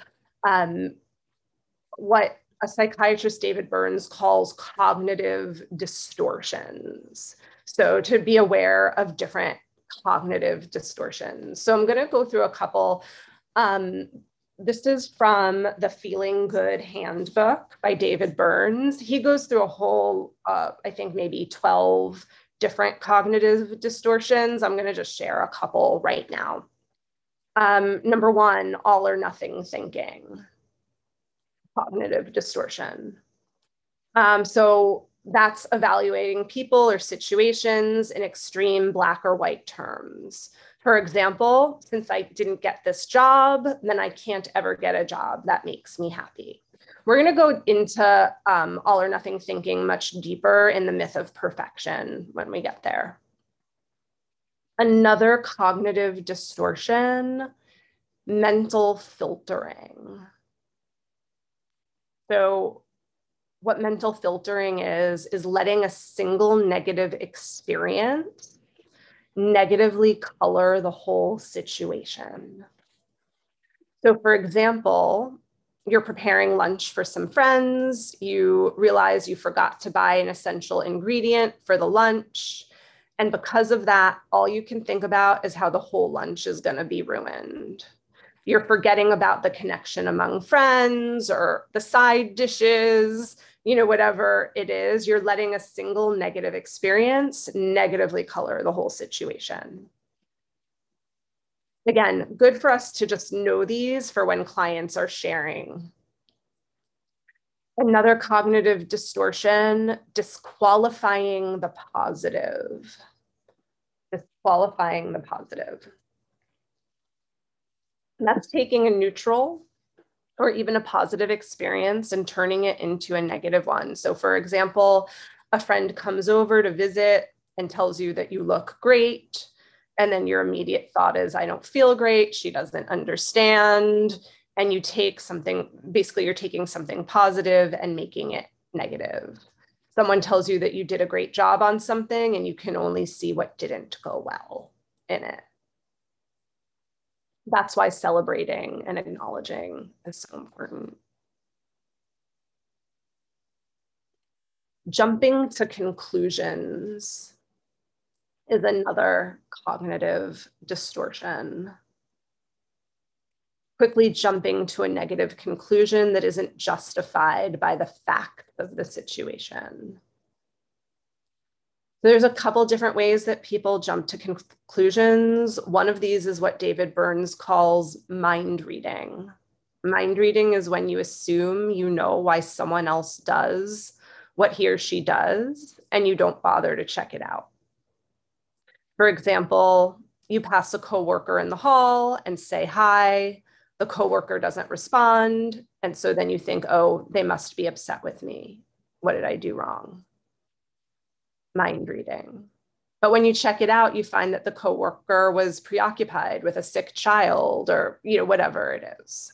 what a psychiatrist, David Burns, calls cognitive distortions. So to be aware of different cognitive distortions. So I'm going to go through a couple. this is from the Feeling Good Handbook by David Burns. He goes through a whole, I think maybe 12 different cognitive distortions. I'm going to just share a couple right now. Number one, all or nothing thinking, cognitive distortion. So that's evaluating people or situations in extreme black or white terms. For example, since I didn't get this job, then I can't ever get a job that makes me happy. We're going to go into all or nothing thinking much deeper in the myth of perfection when we get there. Another cognitive distortion, mental filtering. So what mental filtering is letting a single negative experience negatively color the whole situation. So for example, you're preparing lunch for some friends, you realize you forgot to buy an essential ingredient for the lunch, and because of that, all you can think about is how the whole lunch is going to be ruined. You're forgetting about the connection among friends or the side dishes, you know, whatever it is, you're letting a single negative experience negatively color the whole situation. Again, good for us to just know these for when clients are sharing. Another cognitive distortion, disqualifying the positive. Disqualifying the positive. And that's taking a neutral or even a positive experience and turning it into a negative one. So for example, a friend comes over to visit and tells you that you look great. And then your immediate thought is, I don't feel great. She doesn't understand. And you take something, basically you're taking something positive and making it negative. Someone tells you that you did a great job on something and you can only see what didn't go well in it. That's why celebrating and acknowledging is so important. Jumping to conclusions is another cognitive distortion. Quickly jumping to a negative conclusion that isn't justified by the fact of the situation. There's a couple different ways that people jump to conclusions. One of these is what David Burns calls mind reading. Mind reading is when you assume you know why someone else does what he or she does, and you don't bother to check it out. For example, you pass a coworker in the hall and say hi. The coworker doesn't respond. And so then you think, oh, they must be upset with me. What did I do wrong? Mind reading. But when you check it out, you find that the coworker was preoccupied with a sick child or, you know, whatever it is.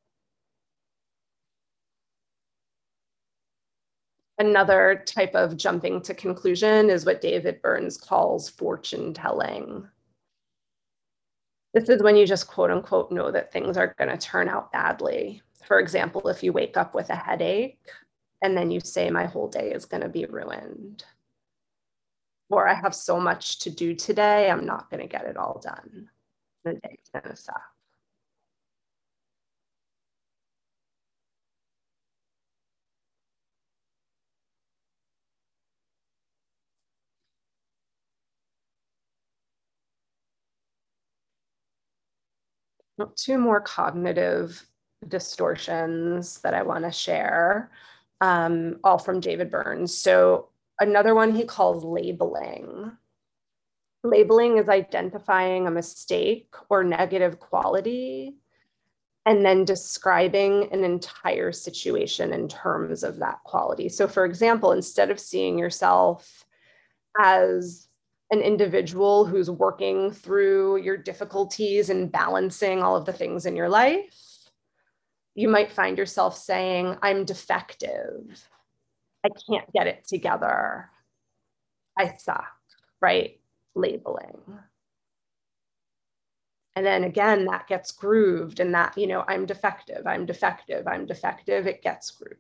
Another type of jumping to conclusion is what David Burns calls fortune telling. This is when you just quote unquote know that things are going to turn out badly. For example, if you wake up with a headache and then you say, my whole day is going to be ruined. Or I have so much to do today, I'm not going to get it all done. The day's going to suck. Two more cognitive distortions that I want to share, all from David Burns. So another one he calls labeling. Labeling is identifying a mistake or negative quality and then describing an entire situation in terms of that quality. So for example, instead of seeing yourself as an individual who's working through your difficulties and balancing all of the things in your life, you might find yourself saying, I'm defective. I can't get it together. I suck, right? Labeling. And then again, that gets grooved and that, you know, I'm defective, I'm defective, I'm defective, it gets grooved.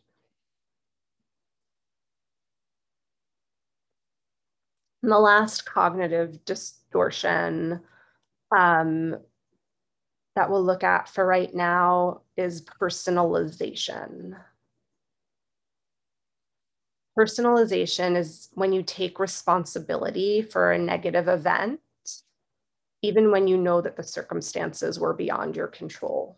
And the last cognitive distortion that we'll look at for right now is personalization. Personalization is when you take responsibility for a negative event, even when you know that the circumstances were beyond your control.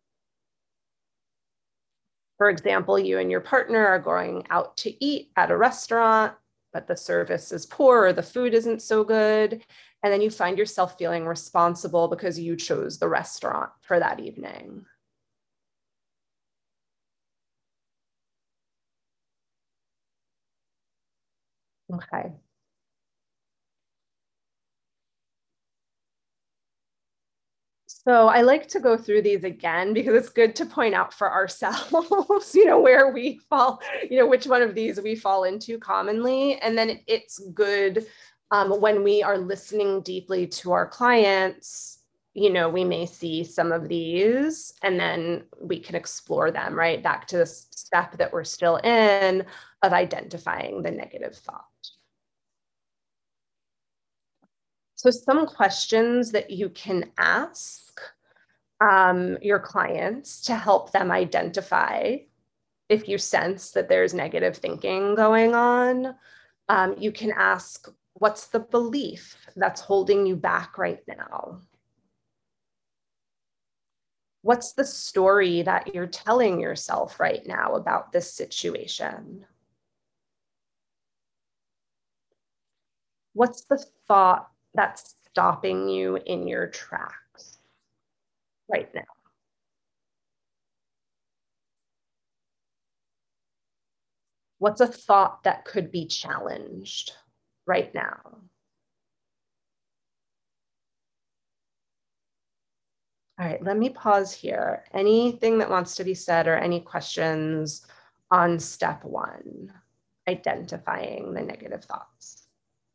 For example, you and your partner are going out to eat at a restaurant, but the service is poor or the food isn't so good. And then you find yourself feeling responsible because you chose the restaurant for that evening. Okay. So I like to go through these again because it's good to point out for ourselves, where we fall, which one of these we fall into commonly. And then it's good when we are listening deeply to our clients, we may see some of these and then we can explore them, right? Back to the step that we're still in of identifying the negative thought. So some questions that you can ask your clients to help them identify if you sense that there's negative thinking going on. You can ask, what's the belief that's holding you back right now? What's the story that you're telling yourself right now about this situation? What's the thought that's stopping you in your tracks right now? What's a thought that could be challenged right now? All right, let me pause here. Anything that wants to be said or any questions on step 1, identifying the negative thoughts?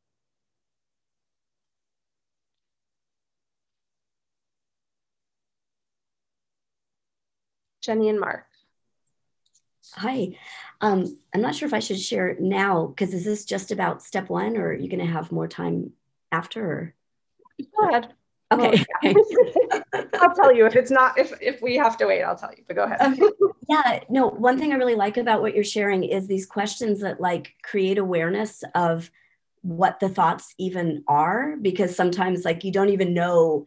Jenny and Mark. Hi. I'm not sure if I should share now, because is this just about step 1 or are you going to have more time after? Go ahead. Okay. Well, I'll tell you if we have to wait, I'll tell you, but go ahead. Yeah, no, one thing I really like about what you're sharing is these questions that create awareness of what the thoughts even are, because sometimes you don't even know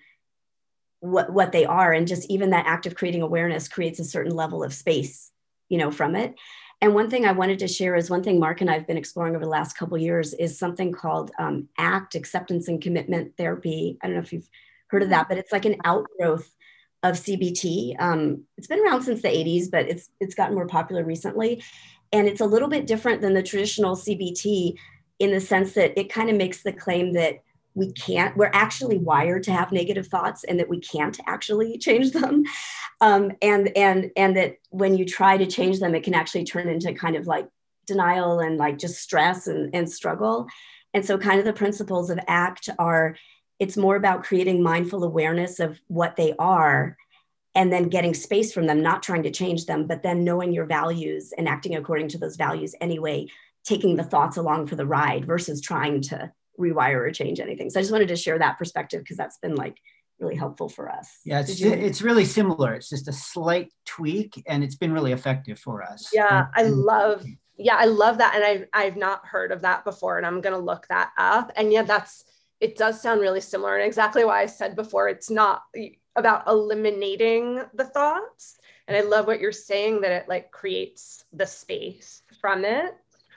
what they are. And just even that act of creating awareness creates a certain level of space, from it. And one thing I wanted to share is one thing Mark and I've been exploring over the last couple of years is something called ACT, Acceptance and Commitment Therapy. I don't know if you've heard of that, but it's like an outgrowth of CBT. It's been around since the 80s, but it's gotten more popular recently. And it's a little bit different than the traditional CBT in the sense that it kind of makes the claim that we're actually wired to have negative thoughts and that we can't actually change them. And that when you try to change them, it can actually turn into kind of denial and just stress and struggle. And so kind of the principles of ACT are, it's more about creating mindful awareness of what they are and then getting space from them, not trying to change them, but then knowing your values and acting according to those values anyway, taking the thoughts along for the ride versus trying to rewire or change anything. So I just wanted to share that perspective because that's been really helpful for us. Yeah, it's really similar. It's just a slight tweak and it's been really effective for us. Yeah, I love that. And I've not heard of that before and I'm going to look that up. And yeah, it does sound really similar. And exactly why I said before, it's not about eliminating the thoughts. And I love what you're saying, that it creates the space from it.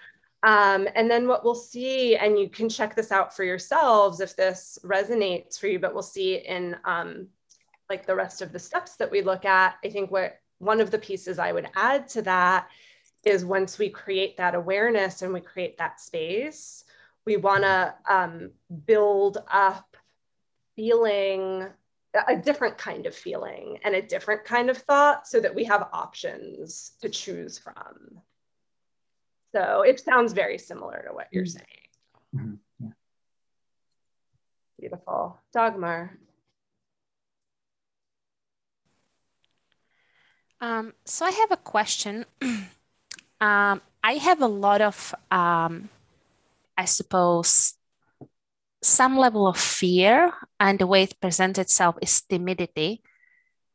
And then what we'll see, and you can check this out for yourselves if this resonates for you, but we'll see in the rest of the steps that we look at. I think one of the pieces I would add to that is once we create that awareness and we create that space, we want to build up feeling, a different kind of feeling and a different kind of thought so that we have options to choose from. So it sounds very similar to what you're saying. Mm-hmm. Yeah. Beautiful. Dagmar. So I have a question. I have a lot of, I suppose, some level of fear, and the way it presents itself is timidity.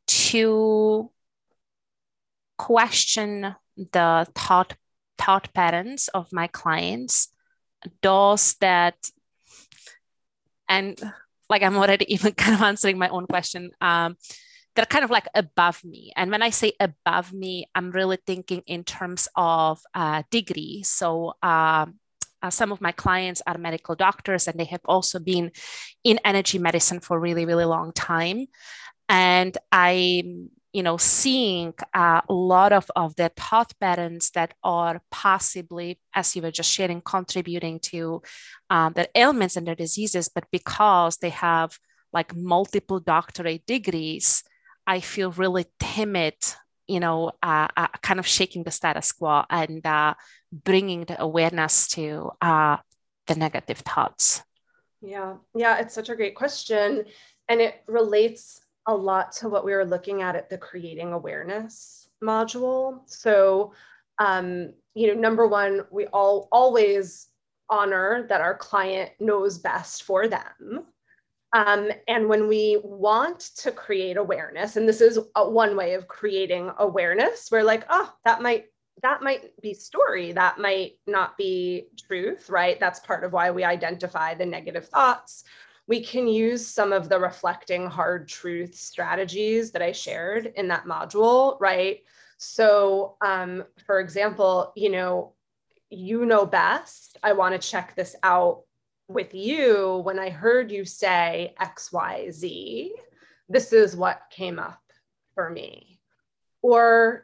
to question the thought patterns of my clients, those that, and like I'm already even kind of answering my own question, they're kind of like above me. And when I say above me, I'm really thinking in terms of degree. So some of my clients are medical doctors, and they have also been in energy medicine for a really, really long time. And I'm, seeing a lot of their thought patterns that are possibly, as you were just sharing, contributing to their ailments and their diseases. But because they have like multiple doctorate degrees, I feel really timid, kind of shaking the status quo and bringing the awareness to the negative thoughts. Yeah, it's such a great question. And it relates a lot to what we were looking at the creating awareness module. So, number one, we always honor that our client knows best for them. And when we want to create awareness, and this is one way of creating awareness, we're like, oh, that might be story, that might not be truth, right? That's part of why we identify the negative thoughts. We can use some of the reflecting hard truth strategies that I shared in that module, right? So, for example, you know best. I want to check this out with you. When I heard you say XYZ, this is what came up for me. Or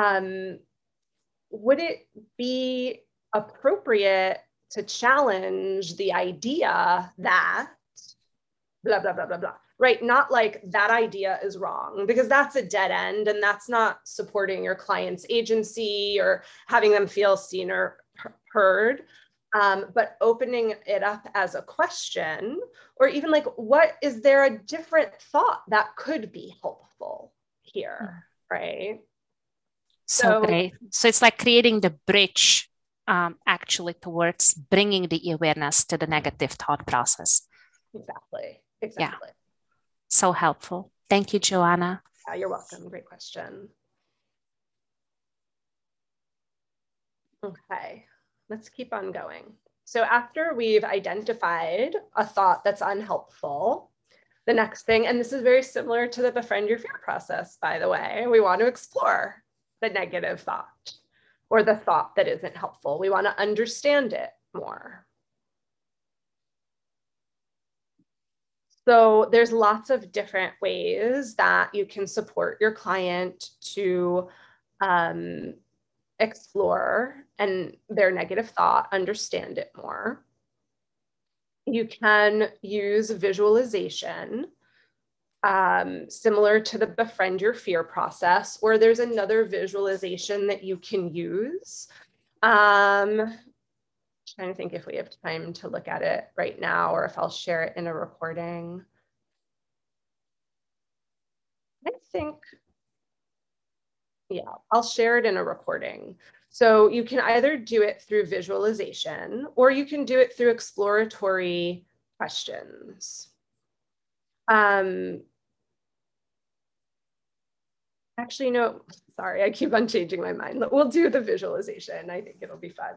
would it be appropriate to challenge the idea that blah, blah, blah, blah, blah, right? Not like that idea is wrong, because that's a dead end and that's not supporting your client's agency or having them feel seen or heard. But opening it up as a question, or even like, what is there a different thought that could be helpful here, right? So great. So it's like creating the bridge actually towards bringing the awareness to the negative thought process. Exactly. Yeah. So helpful. Thank you, Joanna. Yeah, you're welcome. Great question. Okay, let's keep on going. So after we've identified a thought that's unhelpful, the next thing, and this is very similar to the befriend your fear process, by the way, we want to explore the negative thought or the thought that isn't helpful. We want to understand it more. So there's lots of different ways that you can support your client to explore and their negative thought, understand it more. You can use visualization, similar to the befriend your fear process, or there's another visualization that you can use. Trying to think if we have time to look at it right now, or if I'll share it in a recording. I think, yeah, I'll share it in a recording. So you can either do it through visualization, or you can do it through exploratory questions. Actually, no, sorry, I keep on changing my mind. We'll do the visualization. I think it'll be fun.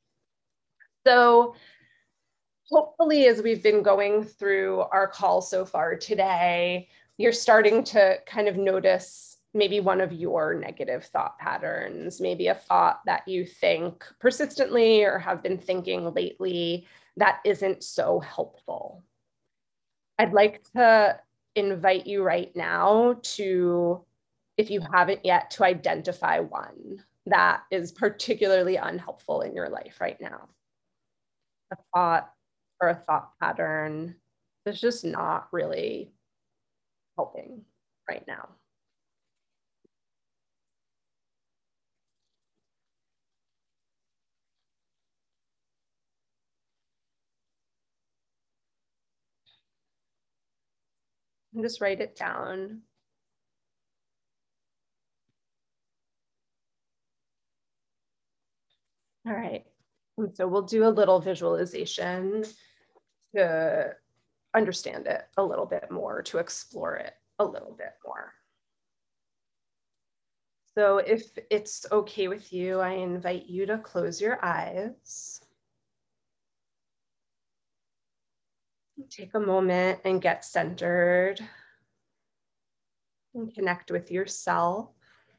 So hopefully, as we've been going through our call so far today, you're starting to kind of notice maybe one of your negative thought patterns, maybe a thought that you think persistently or have been thinking lately that isn't so helpful. I'd like to invite you right now to, if you haven't yet, to identify one that is particularly unhelpful in your life right now. A thought or a thought pattern that's just not really helping right now. And just write it down. All right. And so we'll do a little visualization to understand it a little bit more, to explore it a little bit more. So if it's okay with you, I invite you to close your eyes. Take a moment and get centered and connect with yourself.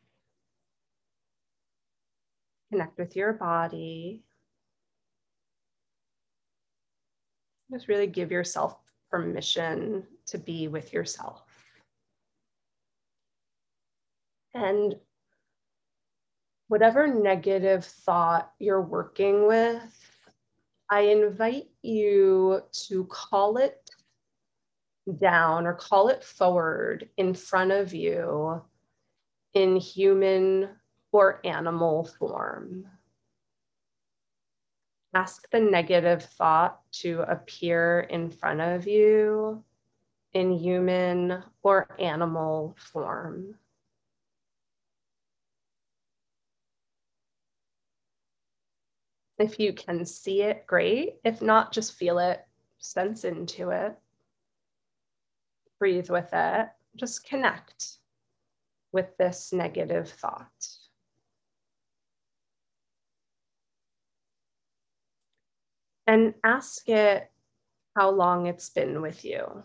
Connect with your body. Just really give yourself permission to be with yourself. And whatever negative thought you're working with, I invite you to call it down or call it forward in front of you in human or animal form. Ask the negative thought to appear in front of you in human or animal form. If you can see it, great. If not, just feel it, sense into it, breathe with it, just connect with this negative thought. And ask it how long it's been with you.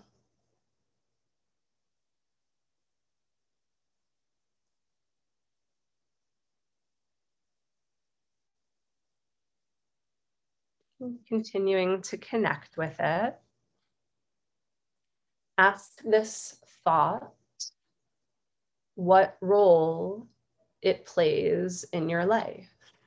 Continuing to connect with it. Ask this thought what role it plays in your life.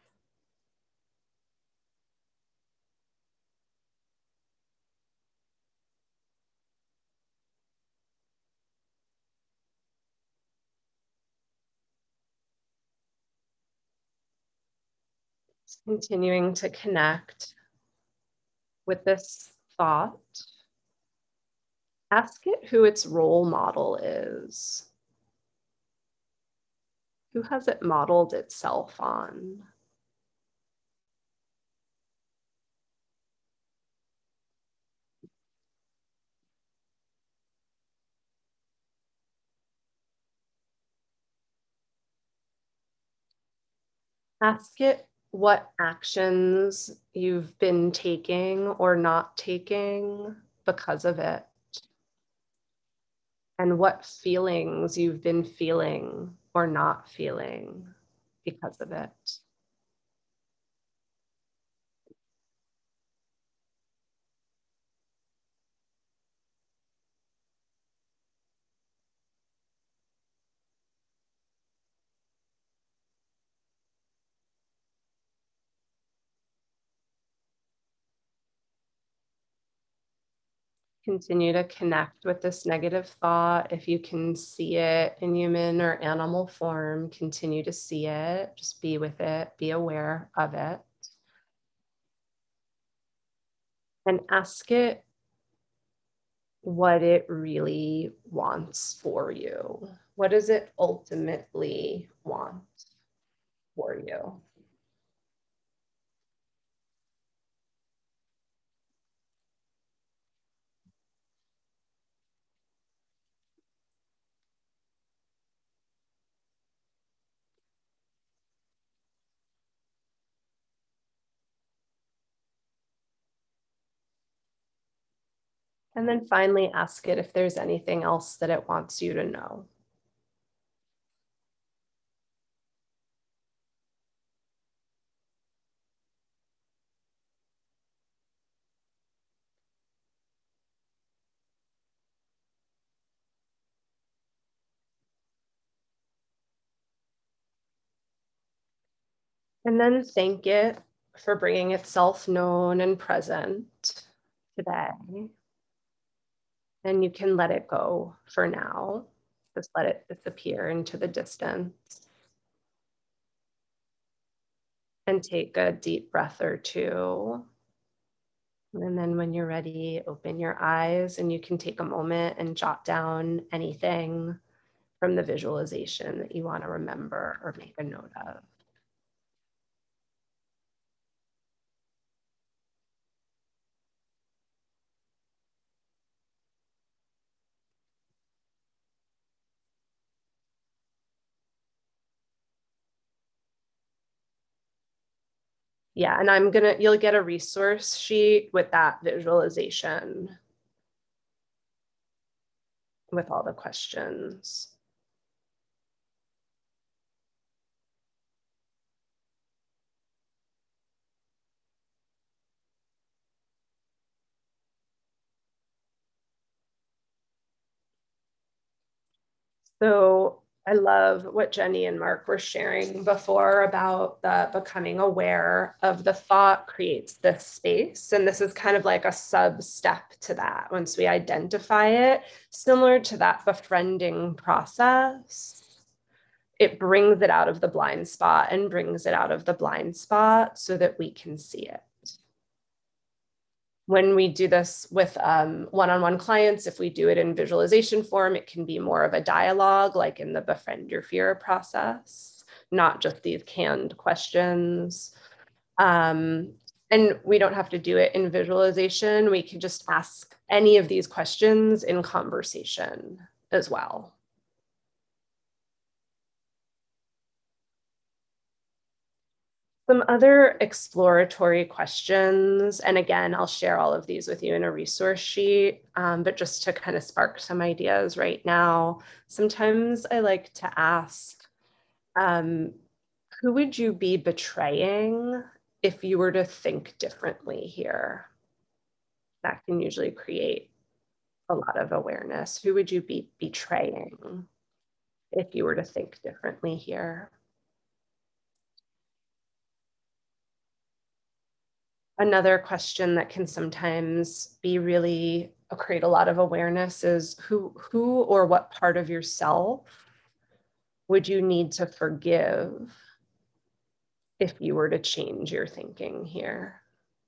Continuing to connect with this thought. Ask it who its role model is. Who has it modeled itself on? Ask it what actions you've been taking or not taking because of it, and what feelings you've been feeling or not feeling because of it. Continue to connect with this negative thought. If you can see it in human or animal form, continue to see it. Just be with it, be aware of it. And ask it what it really wants for you. What does it ultimately want for you? And then finally ask it if there's anything else that it wants you to know. And then thank it for bringing itself known and present today. And you can let it go for now. Just let it disappear into the distance. And take a deep breath or two. And then when you're ready, open your eyes and you can take a moment and jot down anything from the visualization that you want to remember or make a note of. Yeah, and you'll get a resource sheet with that visualization with all the questions. So I love what Jenny and Mark were sharing before about the becoming aware of the thought creates this space. And this is kind of like a sub step to that. Once we identify it, similar to that befriending process, it brings it out of the blind spot and brings it out of the blind spot so that we can see it. When we do this with one-on-one clients, if we do it in visualization form, it can be more of a dialogue, like in the befriend your fear process, not just these canned questions. And we don't have to do it in visualization. We can just ask any of these questions in conversation as well. Some other exploratory questions, and again, I'll share all of these with you in a resource sheet, but just to kind of spark some ideas right now, sometimes I like to ask, who would you be betraying if you were to think differently here? That can usually create a lot of awareness. Who would you be betraying if you were to think differently here? Another question that can sometimes be really create a lot of awareness is who or what part of yourself would you need to forgive if you were to change your thinking here?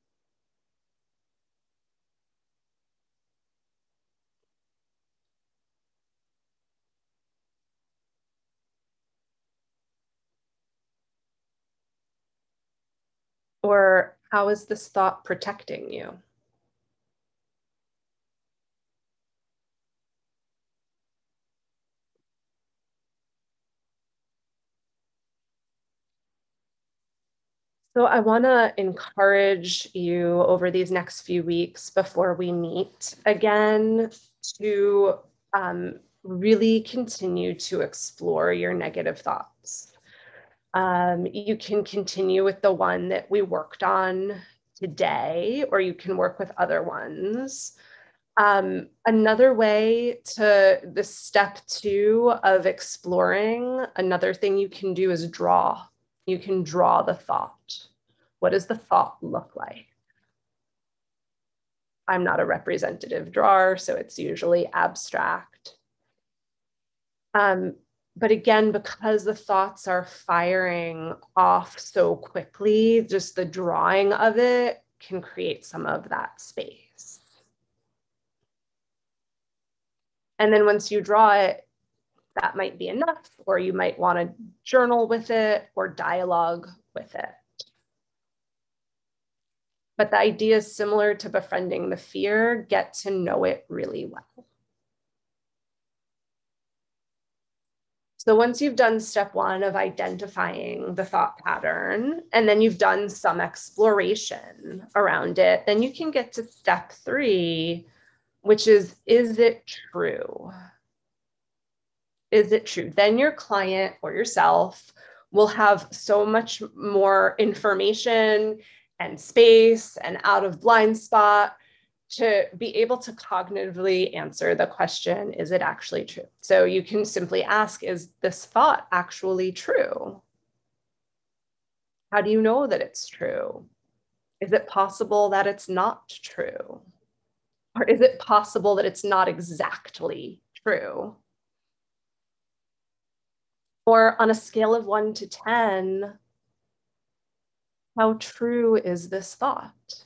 Or how is this thought protecting you? So I want to encourage you over these next few weeks before we meet again to really continue to explore your negative thoughts. You can continue with the one that we worked on today, or you can work with other ones. Another way to the step 2 of exploring, another thing you can do is draw. You can draw the thought. What does the thought look like? I'm not a representative drawer, so it's usually abstract. But again, because the thoughts are firing off so quickly, just the drawing of it can create some of that space. And then once you draw it, that might be enough, or you might want to journal with it or dialogue with it. But the idea is similar to befriending the fear, get to know it really well. So once you've done step 1 of identifying the thought pattern, and then you've done some exploration around it, then you can get to step 3, which is it true? Is it true? Then your client or yourself will have so much more information and space and out of blind spot to be able to cognitively answer the question, is it actually true? So you can simply ask, is this thought actually true? How do you know that it's true? Is it possible that it's not true? Or is it possible that it's not exactly true? Or on a scale of 1 to 10, how true is this thought?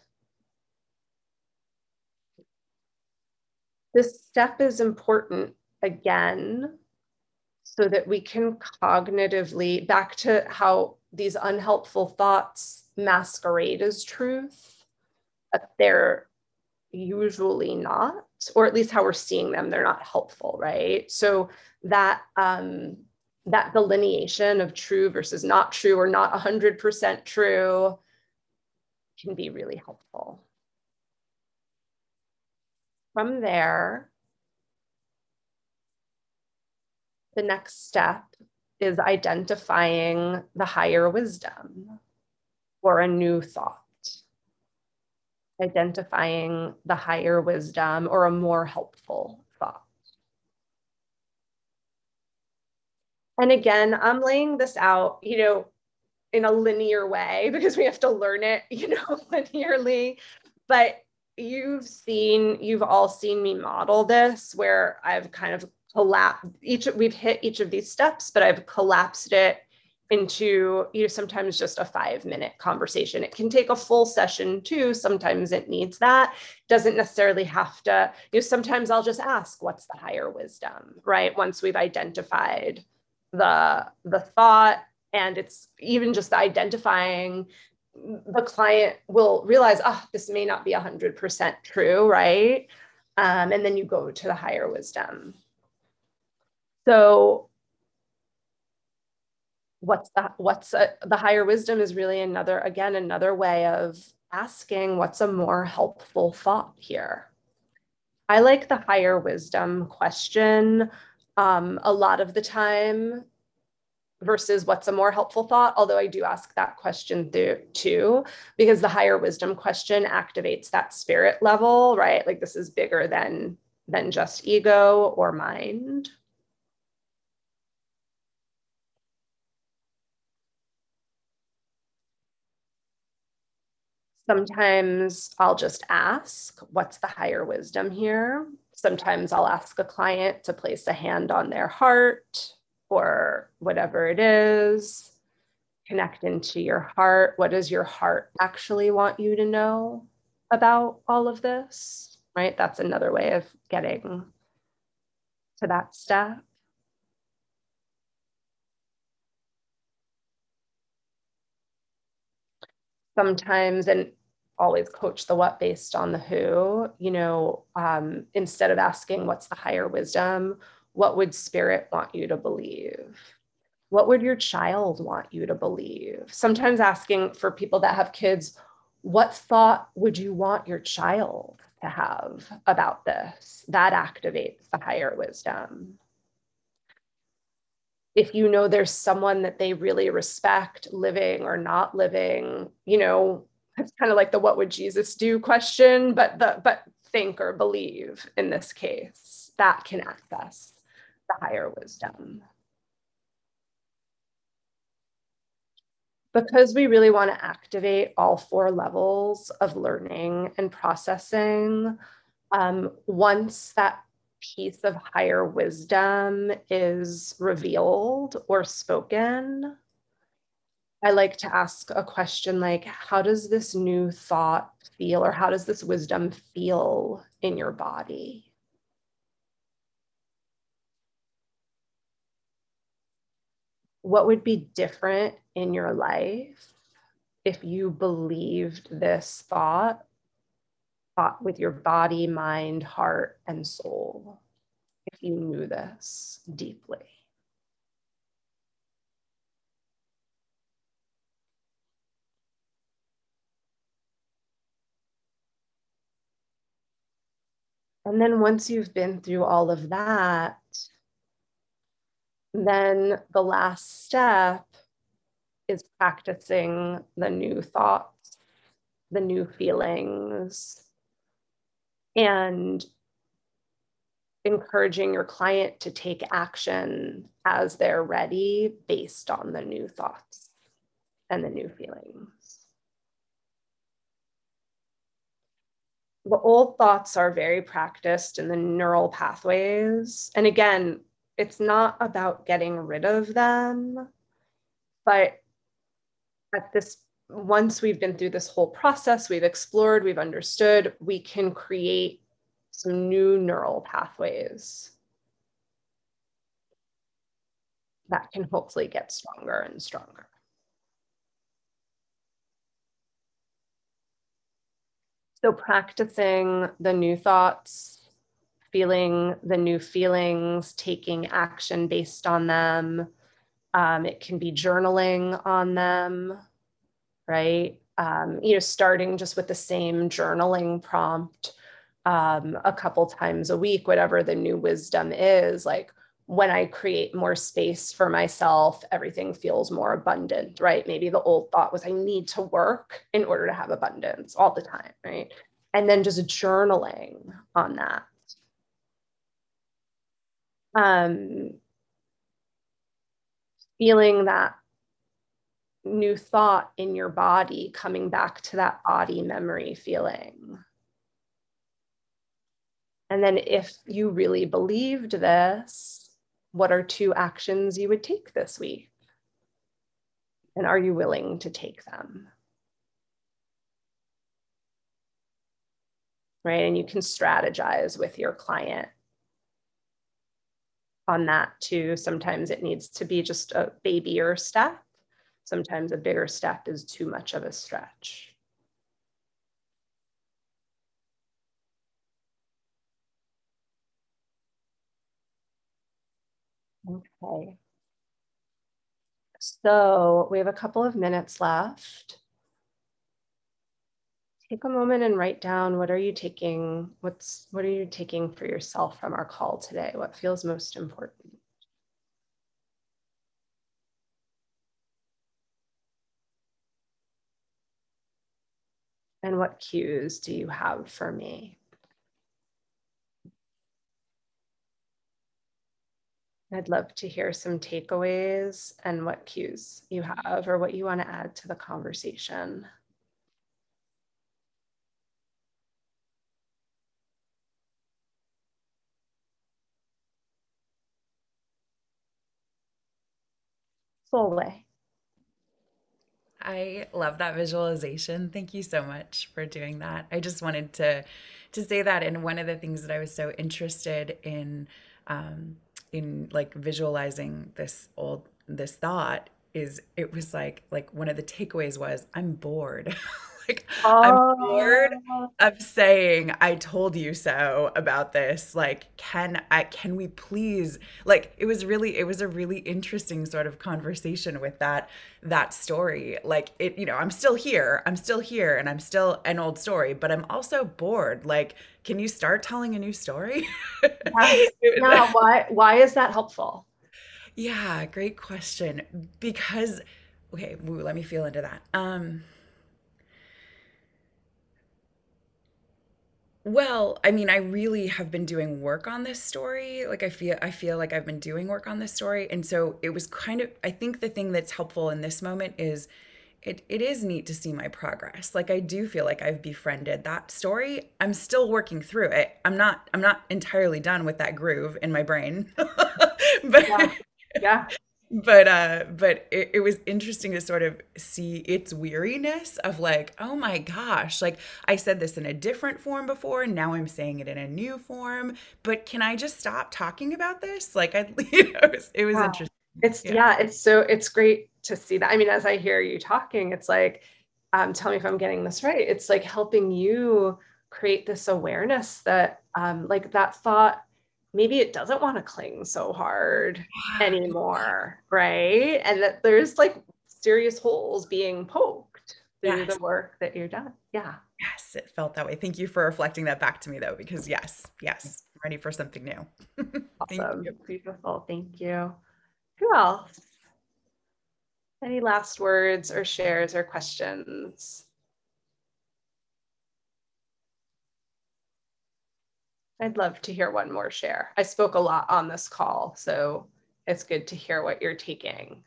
This step is important, again, so that we can cognitively, back to how these unhelpful thoughts masquerade as truth, but they're usually not, or at least how we're seeing them, they're not helpful, right? So that that delineation of true versus not true, or not 100% true, can be really helpful. From there, the next step is identifying the higher wisdom or a new thought. Identifying the higher wisdom or a more helpful thought. And again, I'm laying this out, in a linear way because we have to learn it, linearly. But you've all seen me model this where I've kind of collapsed we've hit each of these steps, but I've collapsed it into, sometimes just a 5-minute conversation. It can take a full session too. Sometimes it needs that. Doesn't necessarily have to, sometimes I'll just ask, what's the higher wisdom, right? Once we've identified the thought, and it's even just identifying, the client will realize, this may not be 100% true, right? And then you go to the higher wisdom. So the higher wisdom is really another way of asking what's a more helpful thought here. I like the higher wisdom question a lot of the time versus what's a more helpful thought, although I do ask that question too, because the higher wisdom question activates that spirit level, right? Like this is bigger than just ego or mind. Sometimes I'll just ask, what's the higher wisdom here? Sometimes I'll ask a client to place a hand on their heart or whatever it is. Connect into your heart. What does your heart actually want you to know about all of this, right? That's another way of getting to that step. Sometimes, and always coach the what based on the who, instead of asking what's the higher wisdom, what would spirit want you to believe? What would your child want you to believe? Sometimes asking for people that have kids, what thought would you want your child to have about this? That activates the higher wisdom. If there's someone that they really respect, living or not living, it's kind of like the what would Jesus do question, but think or believe in this case, that can access the higher wisdom. Because we really want to activate all 4 levels of learning and processing, once that piece of higher wisdom is revealed or spoken, I like to ask a question like, how does this new thought feel, or how does this wisdom feel in your body? What would be different in your life if you believed this thought with your body, mind, heart, and soul, if you knew this deeply? And then once you've been through all of that, then the last step is practicing the new thoughts, the new feelings, and encouraging your client to take action as they're ready based on the new thoughts and the new feelings. The old thoughts are very practiced in the neural pathways. And again, it's not about getting rid of them, but once we've been through this whole process, we've explored, we've understood, we can create some new neural pathways that can hopefully get stronger and stronger. So practicing the new thoughts, feeling the new feelings, taking action based on them. It can be journaling on them, right? starting just with the same journaling prompt a couple times a week, whatever the new wisdom is, like when I create more space for myself, everything feels more abundant, right? Maybe the old thought was I need to work in order to have abundance all the time, right? And then just journaling on that. Feeling that new thought in your body, coming back to that body memory feeling. And then if you really believed this, what are 2 actions you would take this week? And are you willing to take them? Right? And you can strategize with your client on that too. Sometimes it needs to be just a babyer step. Sometimes a bigger step is too much of a stretch. Okay. So we have a couple of minutes left. Take a moment and write down, what are you taking? What are you taking for yourself from our call today? What feels most important? And what cues do you have for me? I'd love to hear some takeaways and what cues you have or what you want to add to the conversation. Solveig. I love that visualization. Thank you so much for doing that. I just wanted to say that. And one of the things that I was so interested in like visualizing this thought is it was like one of the takeaways was I'm bored. Like I'm bored of saying I told you so about this. Like can we please, like it was a really interesting sort of conversation with that story. Like it, I'm still here and I'm still an old story, but I'm also bored. Like, can you start telling a new story? Yeah, why is that helpful? Yeah, great question. Because, okay, let me feel into that. Well, I mean, I really have been doing work on this story. Like I feel like I've been doing work on this story. And so it was kind of, I think the thing that's helpful in this moment is it is neat to see my progress. Like I do feel like I've befriended that story. I'm still working through it. I'm not entirely done with that groove in my brain. But yeah. But it was interesting to sort of see its weariness of like, oh my gosh, like I said this in a different form before, and now I'm saying it in a new form. But can I just stop talking about this? Like it was interesting. It's great to see that. I mean, as I hear you talking, it's like, tell me if I'm getting this right. It's like helping you create this awareness that like that thought, maybe it doesn't want to cling so hard anymore, right? And that there's like serious holes being poked through the work that you're done. Yeah. Yes, it felt that way. Thank you for reflecting that back to me though, because yes, I'm ready for something new. Awesome. Beautiful. Thank you. Who else? Any last words or shares or questions? I'd love to hear one more share. I spoke a lot on this call, so it's good to hear what you're taking.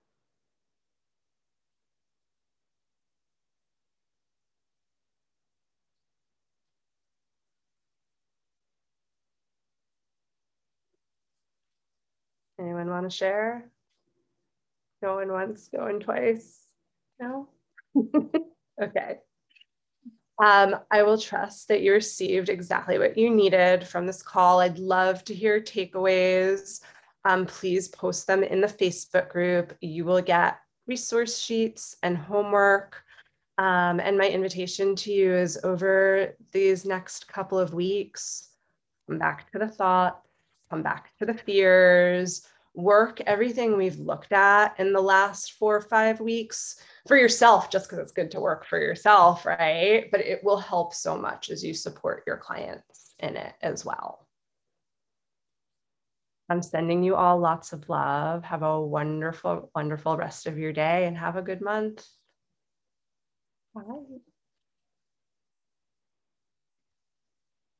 Anyone want to share? Going once, going twice? No? Okay. I will trust that you received exactly what you needed from this call. I'd love to hear takeaways. Please post them in the Facebook group. You will get resource sheets and homework. And my invitation to you is over these next couple of weeks, come back to the thoughts, come back to the fears, work everything we've looked at in the last 4 or 5 weeks for yourself, just because it's good to work for yourself, right? But it will help so much as you support your clients in it as well. I'm sending you all lots of love. Have a wonderful, wonderful rest of your day and have a good month. Bye.